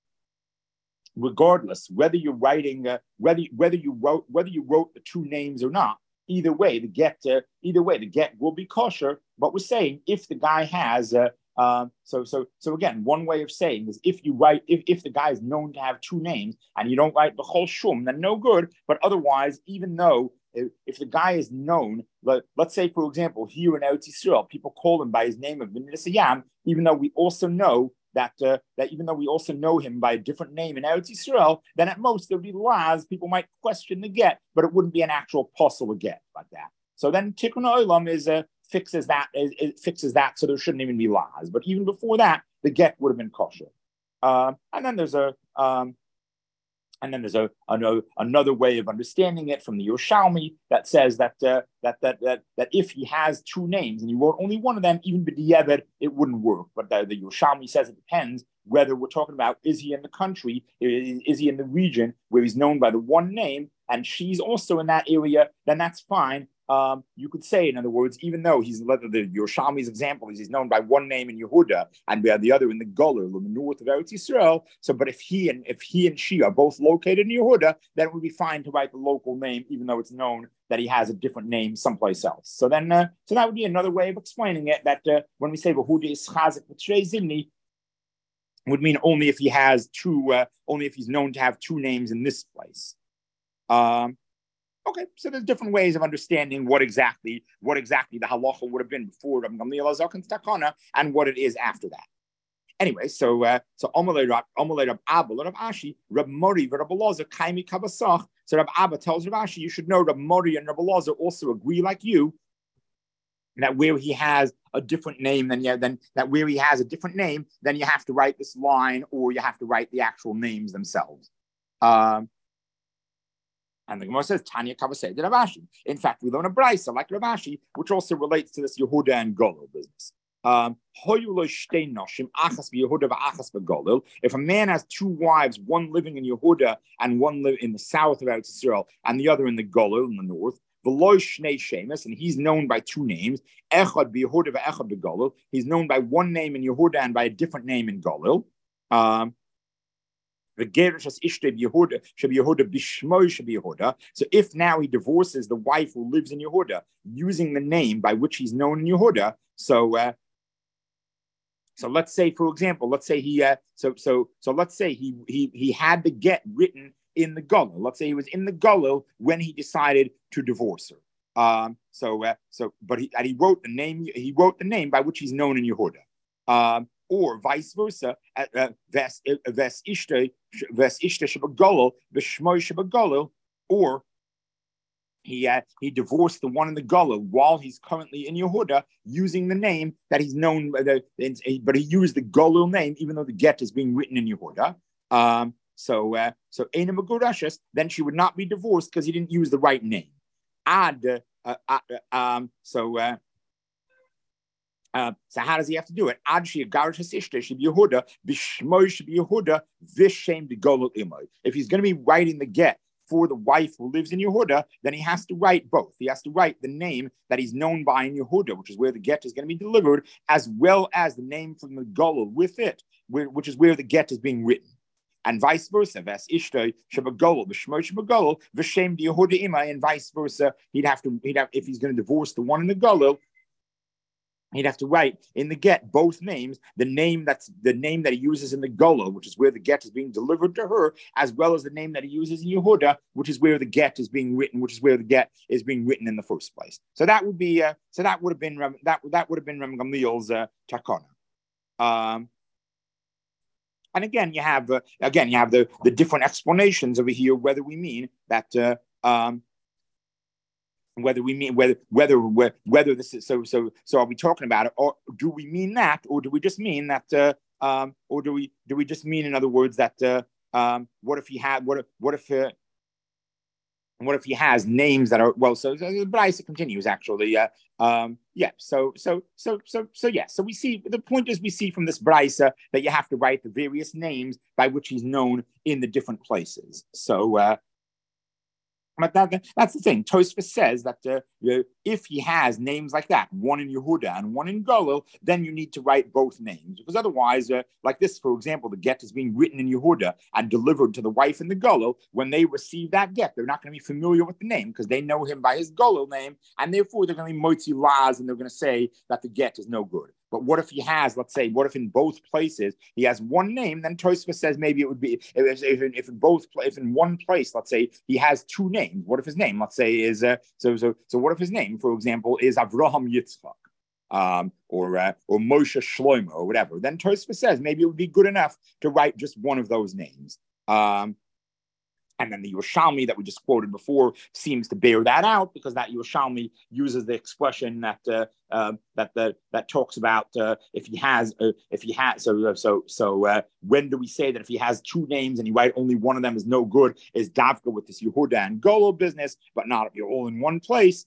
regardless whether you're writing uh, whether whether you wrote whether you wrote the two names or not, either way the get uh, either way the get will be kosher. But we're saying if the guy has uh, Um, so, so, so again, one way of saying is if you write, if, if the guy is known to have two names and you don't write the whole shum, then no good. But otherwise, even though if, if the guy is known, let, let's say, for example, here in Eretz Yisrael, people call him by his name of Bnei Yam, even though we also know that uh, that even though we also know him by a different name in Eretz Yisrael, then at most there'd be laws. People might question the get, but it wouldn't be an actual possible get like that. So then Tikkun Olam is a uh, fixes that it, it fixes that, so there shouldn't even be laws. But even before that, the get would have been kosher. Um, and then there's a um, and then there's a, a another way of understanding it from the Yerushalmi that says that uh, that that that that if he has two names and you wrote only one of them, even b'diavad, it wouldn't work. But the, the Yerushalmi says it depends whether we're talking about is he in the country, is, is he in the region where he's known by the one name, and she's also in that area, then that's fine. Um, you could say, in other words, even though he's the Yerushalmi's example is he's known by one name in Yehuda and by the other in the Goler, the north of Eretz Yisrael. So, but if he and if he and she are both located in Yehuda, then it would be fine to write the local name, even though it's known that he has a different name someplace else. So then, uh, so that would be another way of explaining it. That uh, when we say Yehuda is Chazik B'Trei Zimni, would mean only if he has two, uh, only if he's known to have two names in this place. Um, Okay, so there's different ways of understanding what exactly what exactly the halacha would have been before Rabbi Gamliel Azaken's takana and what it is after that. Anyway, so uh, so Amalei Rab Amalei Rab Abba Rab Ashi Rab Mori Rab Elazar Kaimi Kabasach. So Rab Abba tells Rab Ashi, you should know Rab Mori and Rab Elazar also agree like you that where he has a different name than yeah, then that where he has a different name, then you have to write this line or you have to write the actual names themselves. Um, And the Gemara says, Tanya Kavasei de Rav Ashi. In fact, we learn a brisa like Rav Ashi, which also relates to this Yehuda and Golil business. Um, if a man has two wives, one living in Yehuda and one living in the south of Eretz Yisrael, and the other in the Golil in the north, and he's known by two names, he's known by one name in Yehuda and by a different name in Golil. Um, So if now he divorces the wife who lives in Yehuda using the name by which he's known in Yehuda, so uh, so let's say, for example, let's say he uh, so so so let's say he he he had the get written in the Golil. Let's say he was in the Golil when he decided to divorce her. Um, so uh, so but he and he wrote the name he wrote the name by which he's known in Yehuda. Um, or vice versa, ves ishte ves ishte shebagolil v'shmoy shebagolil, or he uh, he divorced the one in the Golil while he's currently in Yehuda using the name that he's known, by the, but he used the Golil name even though the get is being written in Yehuda. Um, so uh, so Eina Megurashes, then she would not be divorced because he didn't use the right name. Ad uh, uh, um, so. Uh, Uh, so how does he have to do it? Ad she'agarish ishte should be Yehuda, b'shmoy should be Yehuda, v'shem b'golul imoy. If he's going to be writing the get for the wife who lives in Yehuda, then he has to write both. He has to write the name that he's known by in Yehuda, which is where the get is going to be delivered, as well as the name from the golul with it, where, which is where the get is being written. And vice versa, Ves Ishto Shabagol, B'Shmo Shabagol, V'Shem Yehuda Imay, and vice versa. He'd have to, he'd have, if he's going to divorce the one in the golul, he'd have to write in the get both names, the name that's the name that he uses in the Golul, which is where the get is being delivered to her, as well as the name that he uses in Yehuda, which is where the get is being written, which is where the get is being written in the first place. So that would be, uh, so that would have been that that would have been Reb Gamliel's uh, takana. Um, And again, you have uh, again you have the, the different explanations over here, whether we mean that uh, um, whether we mean whether whether whether this is so so so are we talking about it, or do we mean that, or do we just mean that uh, um, or do we do we just mean, in other words, that uh, um, what if he had what if what if uh, what if he has names that are, well, so, so the Braisa continues actually. Uh, um, yeah, so so so so so yeah. So we see, the point is, we see from this Braisa that you have to write the various names by which he's known in the different places. So uh, but that, that's the thing. Tosfos says that uh, if he has names like that, one in Yehuda and one in Golil, then you need to write both names. Because otherwise, uh, like this, for example, the get is being written in Yehuda and delivered to the wife in the Golil. When they receive that get, they're not going to be familiar with the name because they know him by his Golil name, and therefore they're going to be motzi laz, and they're going to say that the get is no good. But what if he has, let's say, what if in both places he has one name? Then Tosfos says maybe it would be, if, if, if in both, if in one place, let's say he has two names. What if his name, let's say, is uh, so so so? What if his name, for example, is Avraham Yitzchak, um, or uh, or Moshe Shlomo, or whatever? Then Tosfos says maybe it would be good enough to write just one of those names. Um, And then the Yerushalmi that we just quoted before seems to bear that out, because that Yerushalmi uses the expression that uh, uh, that that that talks about uh, if he has uh, if he has so so so uh, when do we say that if he has two names and you write only one of them is no good, is Davka with this Yehuda and Golil business, but not if you're all in one place.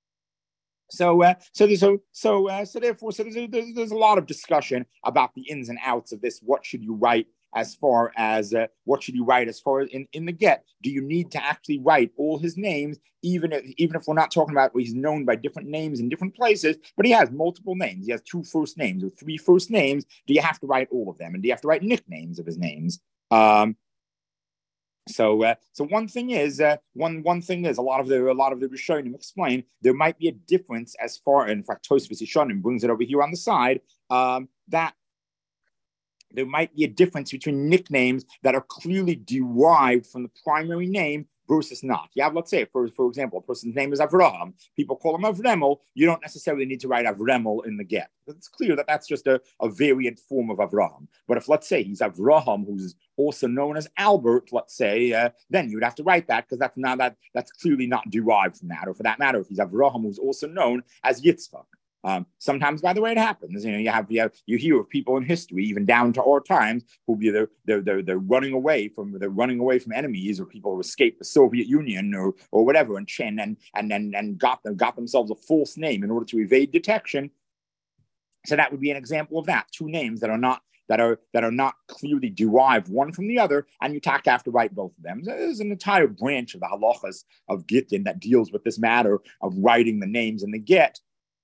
So, uh, so, so, so, uh, so, therefore, so there's a, there's, there's a lot of discussion about the ins and outs of this. What should you write as far as uh, what should you write as far as in, in the get? Do you need to actually write all his names, even if even if we're not talking about where he's known by different names in different places, but he has multiple names? He has two first names or three first names. Do you have to write all of them, and do you have to write nicknames of his names? Um, So, uh, so one thing is, uh, one one thing is, a lot of the a lot of the Rishonim explain there might be a difference as far. In fact, Tosfos Rishonim brings it over here on the side, um, that there might be a difference between nicknames that are clearly derived from the primary name versus not. You have, let's say, for, for example, a person's name is Avraham. People call him Avremel. You don't necessarily need to write Avremel in the get. It's clear that that's just a, a variant form of Avraham. But if, let's say, he's Avraham, who's also known as Albert, let's say, uh, then you'd have to write that, because that's not that that's clearly not derived from that. Or for that matter, if he's Avraham, who's also known as Yitzchak. Um, sometimes, by the way, it happens. You know, you have, you have you hear of people in history, even down to our times, who be they're they're they're, they're running away from they're running away from enemies, or people who escaped the Soviet Union or or whatever, and and and and and, and got them got themselves a false name in order to evade detection. So that would be an example of that. Two names that are not that are that are not clearly derived one from the other, and you tak have to write both of them. So there's an entire branch of the halachas of Gittin that deals with this matter of writing the names in the get,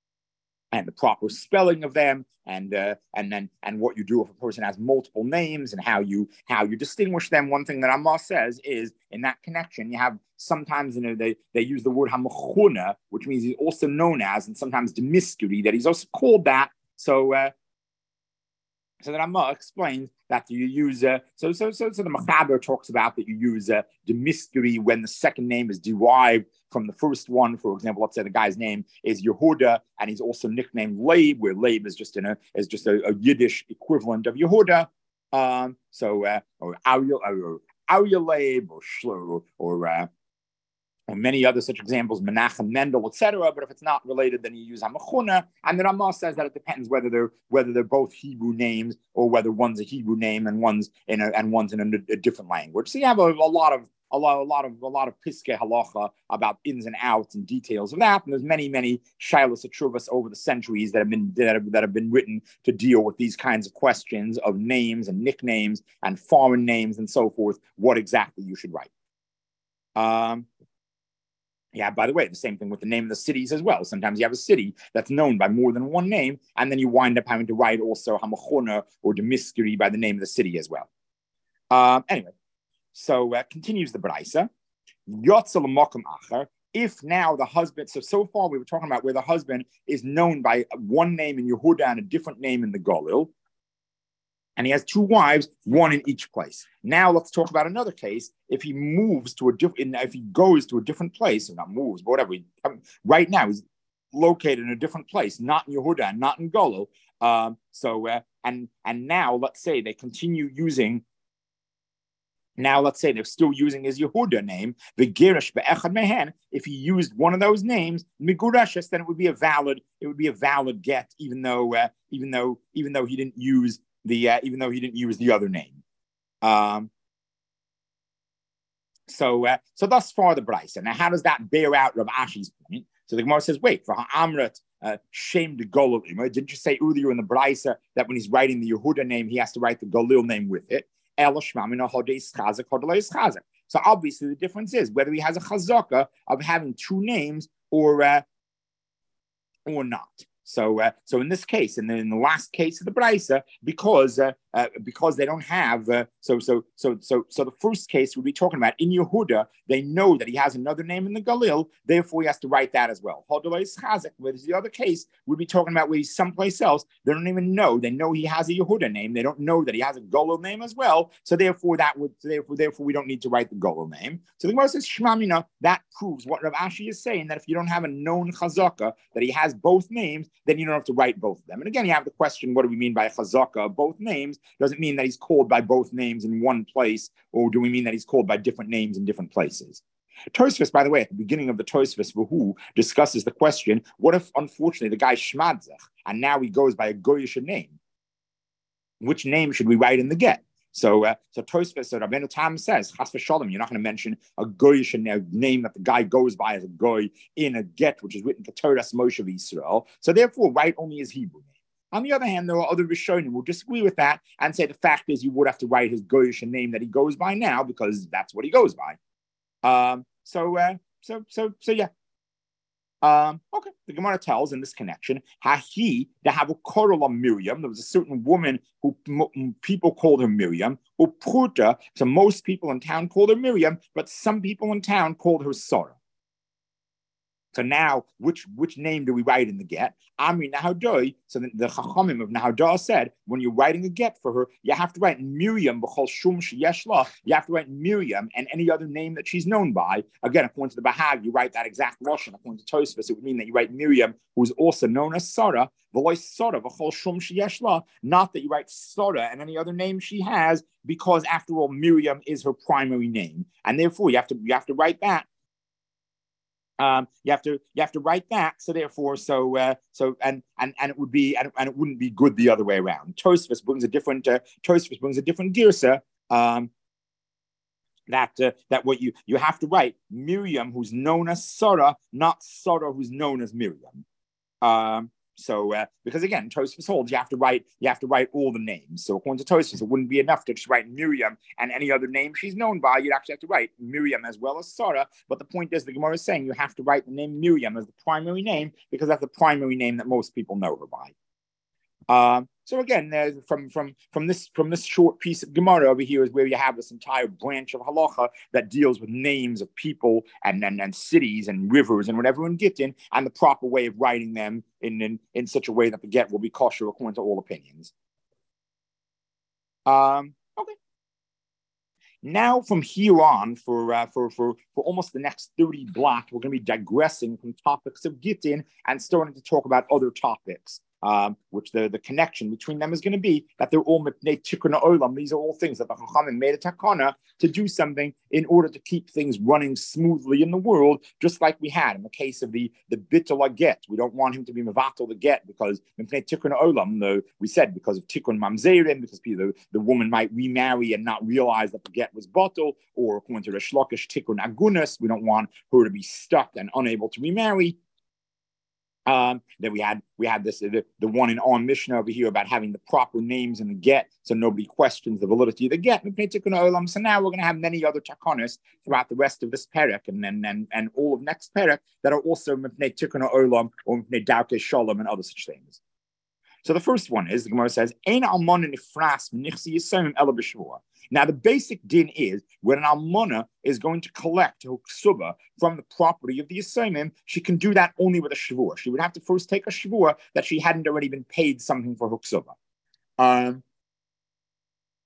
and the proper spelling of them, and uh, and then and what you do if a person has multiple names, and how you how you distinguish them. One thing that Amma says is, in that connection, you have sometimes, you know, they they use the word hamachuna, which means he's also known as, and sometimes demiskuri, that he's also called that. So uh, so that Amma explains that you use uh, so so so so the Machaber talks about that you use uh, demiskuri when the second name is derived from the first one. For example, let's say the guy's name is Yehuda, and he's also nicknamed Leib, where Leib is just in a is just a, a Yiddish equivalent of Yehuda. Um, so uh, or Arya or Arya Leib, or Shlo, or uh, or many other such examples, Menachem, Mendel, et cetera. But if it's not related, then you use Hamachuna. And the Ramah says that it depends whether they're whether they're both Hebrew names, or whether one's a Hebrew name and one's in a and one's in a, a different language. So you have a, a lot of a lot, a lot of a lot of piskei halacha about ins and outs and details of that. And there's many, many shilas atruvas over the centuries that have been that have, that have been written to deal with these kinds of questions of names and nicknames and foreign names and so forth. What exactly you should write. Um, Yeah, by the way, the same thing with the name of the cities as well. Sometimes you have a city that's known by more than one name, and then you wind up having to write also Hamachona or Demiskiri by the name of the city as well. Um, anyway, so uh, continues the Braisa. Yotzel Mokum Acher. If now the husband, so so far we were talking about where the husband is known by one name in Yehuda and a different name in the Golil, and he has two wives, one in each place. Now let's talk about another case. If he moves to a different, if he goes to a different place, or not moves, but whatever. He, right now, he's located in a different place, not in Yehuda and not in Golul. Um, so uh, and and now let's say they continue using. Now let's say they're still using his Yehuda name, the Girish be'echad mehen. If he used one of those names, Migurashes, then it would be a valid. It would be a valid get, even though uh, even though even though he didn't use the uh, even though he didn't use the other name. Um, so uh, so thus far the Brisa. Now how does that bear out Rav Ashi's point? So the Gemara says, wait, for Ha'amrat, uh, shame the Golil. Didn't you say earlier in the Brisa that when he's writing the Yehuda name, he has to write the Golil name with it? So obviously the difference is whether he has a chazaka of having two names or uh, or not. So, uh, so in this case, and then in the last case of the Brisa, because uh, uh, because they don't have, uh, so so so so so the first case we'll be talking about in Yehuda, they know that he has another name in the Galil, therefore he has to write that as well. Whereas the other case we'll be talking about where he's someplace else, they don't even know. They know he has a Yehuda name, they don't know that he has a Galil name as well. So therefore that would therefore therefore we don't need to write the Galil name. So the Gemara says Shmamina, that proves what Rav Ashi is saying, that if you don't have a known chazaka that he has both names, then you don't have to write both of them. And again, you have the question, what do we mean by a chazaka of both names? Does it mean that he's called by both names in one place, or do we mean that he's called by different names in different places? Tosfos, by the way, at the beginning of the Tosfos, Vahu discusses the question, what if, unfortunately, the guy Shmadzach, and now he goes by a goyish name? Which name should we write in the get? So, uh, so Tosfos, so Rabbeinu Tam says, Chas v'shalom, you're not going to mention a goyish name that the guy goes by as a goy in a get, which is written Ketoras Moshe Yisrael. So therefore, write only his Hebrew name. On the other hand, there are other Rishonim who will disagree with that and say the fact is you would have to write his goyish name that he goes by now because that's what he goes by. Um, so, uh, so, so, so, yeah. Um, okay, the Gemara tells in this connection, Hahi, the Havukorola Miriam, there was a certain woman who m- people called her Miriam, Upruta, so most people in town called her Miriam, but some people in town called her Sarah. So now, which which name do we write in the get? Amri Nahadoi. So the, the Chachamim of Nahadah said, when you're writing a get for her, you have to write Miriam b'chol shum sheyeshla. You have to write Miriam and any other name that she's known by. Again, according to the Bahag, you write that exact lashon. According to Tosfos, it would mean that you write Miriam, who's also known as Sarah. V'loy Sarah b'chol shum sheyeshla. Not that you write Sarah and any other name she has, because after all, Miriam is her primary name, and therefore you have to you have to write that. Um, you have to you have to write that. So therefore, so uh, so and and and it would be and, and it wouldn't be good the other way around. Tosfos brings a different uh, Tosfos brings a different girsa. Um, that uh, that what you you have to write Miriam, who's known as Sarah, not Sarah, who's known as Miriam. Um, So, uh, because again, Tosfos holds you have to write you have to write all the names. So, according to Tosfos, it wouldn't be enough to just write Miriam and any other name she's known by. You'd actually have to write Miriam as well as Sarah. But the point is, the Gemara is saying you have to write the name Miriam as the primary name because that's the primary name that most people know her by. Um, so again, uh, from from from this from this short piece of Gemara over here is where you have this entire branch of halacha that deals with names of people and and, and cities and rivers and whatever in Gittin and the proper way of writing them in, in in such a way that the get will be kosher according to all opinions. Um, okay. Now from here on, for uh, for for for almost the next thirty blocks, we're going to be digressing from topics of Gittin and starting to talk about other topics. Um, which the, the connection between them is going to be that they're all mipnei tikkun olam. These are all things that the Chachamim made a takana to do something in order to keep things running smoothly in the world, just like we had in the case of the the bittul get. We don't want him to be mevatel the get because mipnei tikkun olam. The, we said because of tikkun mamzerim, because the, the woman might remarry and not realize that the get was bottle, or according to Resh Lakish tikkun agunas, we don't want her to be stuck and unable to remarry. Um, then we had we had this the, the one in our Mishnah over here about having the proper names in the get, so nobody questions the validity of the get. So now we're going to have many other takonis throughout the rest of this perek and and and, and all of next perek that are also mipnei tikkun olam or mipnei darkei shalom and other such things. So the first one is the Gemara says, "Ein almana nifras menichsi yisayim ela b'shvua." Now the basic din is when an almana is going to collect her ksuba from the property of the yisayim, she can do that only with a shvua. She would have to first take a shvua that she hadn't already been paid something for her ksuba. Um,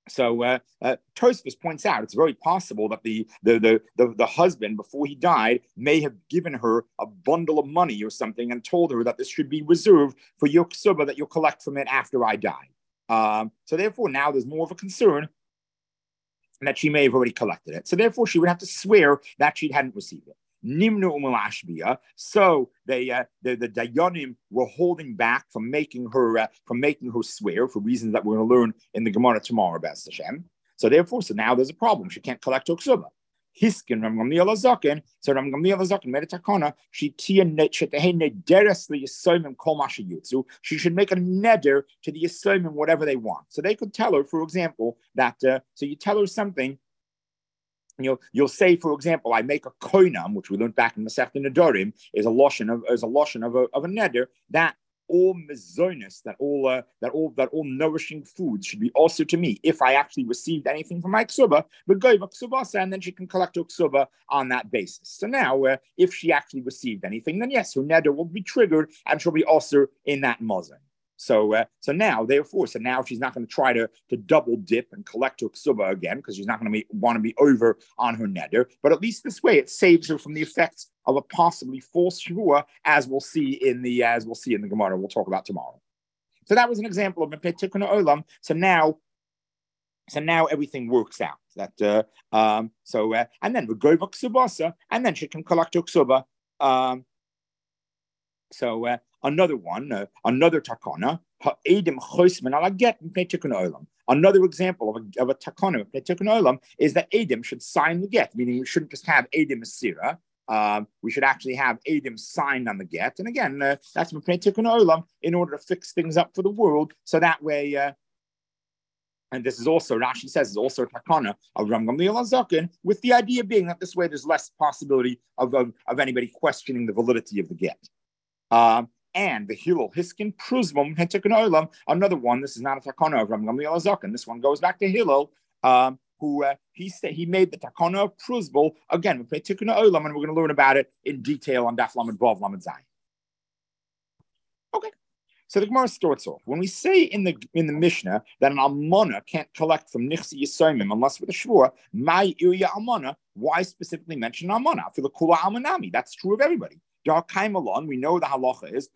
So uh, uh, Tosfos points out it's very possible that the the, the the the husband, before he died, may have given her a bundle of money or something and told her that this should be reserved for your ksuba that you'll collect from it after I die. Um, so therefore, now there's more of a concern that she may have already collected it. So therefore, she would have to swear that she hadn't received it. Nimnu umalashbia. So they, uh, the the dayanim were holding back from making her uh, from making her swear for reasons that we're going to learn in the Gemara tomorrow, B'ez Hashem. So therefore, so now there's a problem. She can't collect her ksuba. Hiskin Ram Gamliel Azaken. So Ram Gamliel Azaken made a takana. She tia nederesli yisomim kol mashayutzu. She should make a neder to the yisomim whatever they want. So they could tell her, for example, that uh, so you tell her something. You'll you'll say, for example, I make a koinam, which we learned back in Masechta Nedarim, is a lotion of is a lotion of a of a neder that all mezonis, that all uh, that all that all nourishing foods should be also to me if I actually received anything from my ksuba, but go ksubasa, and then she can collect her ksuba on that basis. So now, uh, if she actually received anything, then yes, her neder will be triggered and she'll be also in that mazon. So, uh, so now, therefore, so now she's not going to try to, to double dip and collect her ksuba again because she's not going to want to be over on her neder. But at least this way, it saves her from the effects of a possibly false shvua, as we'll see in the as we'll see in the Gemara. We'll talk about tomorrow. So that was an example of Tikkun Olam. So now, so now everything works out. That uh, um, so uh, and then we go to ksubasa, and then she can collect her ksuba. Um, so. Uh, Another one, uh, another takana, ha'edim chosman ala get mipnei tikkun olam. Another example of a, of a takana mipnei tikkun olam is that edim should sign the get, meaning we shouldn't just have edim asira. Um, we should actually have edim signed on the get. And again, uh, that's mipnei tikkun olam in order to fix things up for the world. So that way, uh, and this is also, Rashi says, is also a takana of Ram Gamliel Azaken, with the idea being that this way there's less possibility of, of, of anybody questioning the validity of the get. Um, And the Hillel Hiskin Pruzmum Tikkun Olam, another one. This is not a takana of Ram Gamliel Azaken. This one goes back to Hillel, um, who uh, he said he made the takana of Pruzbul again with Tikkun Olam, and we're going to learn about it in detail on Daf Lamed Vav Lamed Zayin. Okay, so the Gemara starts off when we say in the in the Mishnah that an almana can't collect from nichsi yisomim unless with a shvua. My iriya almana. Why specifically mention almana? I feel the kula almanami. That's true of everybody. We know the halacha is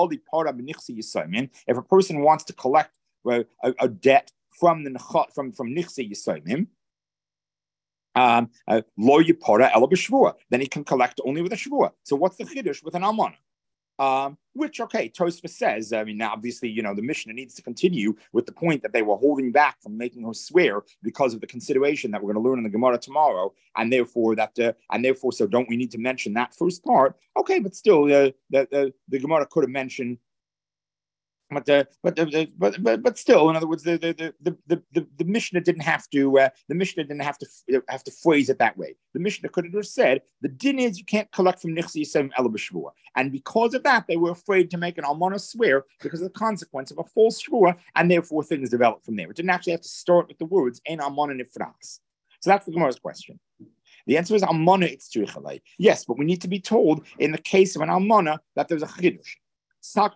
if a person wants to collect a, a, a debt from the from from nichse yisomim, um, lo yipora ela b'shvua, then he can collect only with a shvua. So what's the chiddush with an almana? Um, which, okay, Tosfos says, I mean, now obviously, you know, the Mishnah needs to continue with the point that they were holding back from making her swear because of the consideration that we're going to learn in the Gemara tomorrow, and therefore that, uh, and therefore, so don't we need to mention that first part? Okay, but still, uh, the, the the Gemara could have mentioned. But, uh, but, uh, but but but still, in other words, the the the the, the, the Mishnah didn't have to uh, the Mishnah didn't have to have to phrase it that way. The Mishnah could have just said the din is you can't collect from nichsi yisomim ela b'shvua, and because of that, they were afraid to make an almana swear because of the consequence of a false shvua, and therefore things developed from there. It didn't actually have to start with the words ein almana nifras. So that's the Gemara's question. The answer is almana itzrichalei. Yes, but we need to be told in the case of an almana that there's a chiddush. You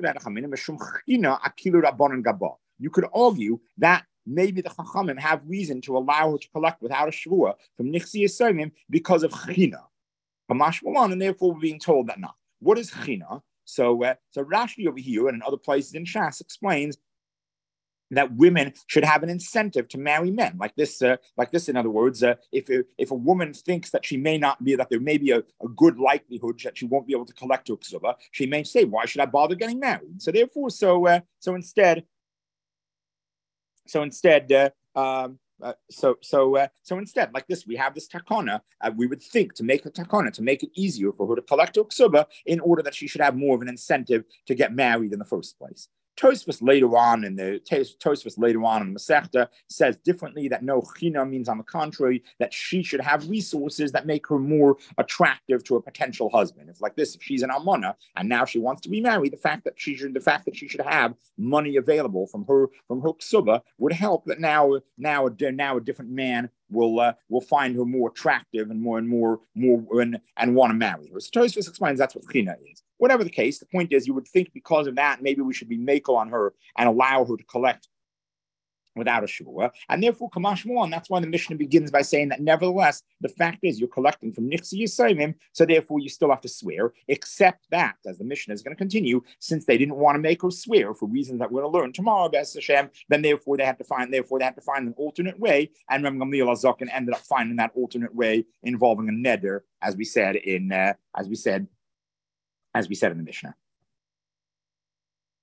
could argue that maybe the Chachamim have reason to allow her to collect without a shvua from nichsi yisomim because of china, and therefore we're being told that not. What is china? So, uh, so Rashi over here and in other places in Shas explains that women should have an incentive to marry men like this. Uh, like this, in other words, uh, if if a woman thinks that she may not be, that there may be a, a good likelihood that she won't be able to collect her ksuba, she may say, "Why should I bother getting married?" So therefore, so uh, so instead, so instead, uh, um, uh, so so uh, so instead, like this, we have this takana. Uh, we would think to make a takana to make it easier for her to collect her ksuba in order that she should have more of an incentive to get married in the first place. Tosfos later on in the Tosfos later on in the Masechta says differently that no china means on the contrary that she should have resources that make her more attractive to a potential husband. It's like this: if she's an almana and now she wants to be married, the fact that she should the fact that she should have money available from her from her ksuba would help. That now now now a different man will uh, will find her more attractive and more and more more and, and want to marry her. So Tosfos explains that's what china is. Whatever the case, the point is you would think because of that maybe we should be mako on her and allow her to collect without a shvua, and therefore kamash and that's why the Mishnah begins by saying that nevertheless, the fact is you're collecting from nichsi yisayim, so therefore you still have to swear, except that, as the Mishnah is going to continue, since they didn't want to make her swear for reasons that we're going to learn tomorrow, B'ez Hashem, then therefore they have to find, therefore they have to find an alternate way, and Reb Gamliel HaZaken ended up finding that alternate way involving a neder, as we said in, uh, as we said, as we said in the Mishnah.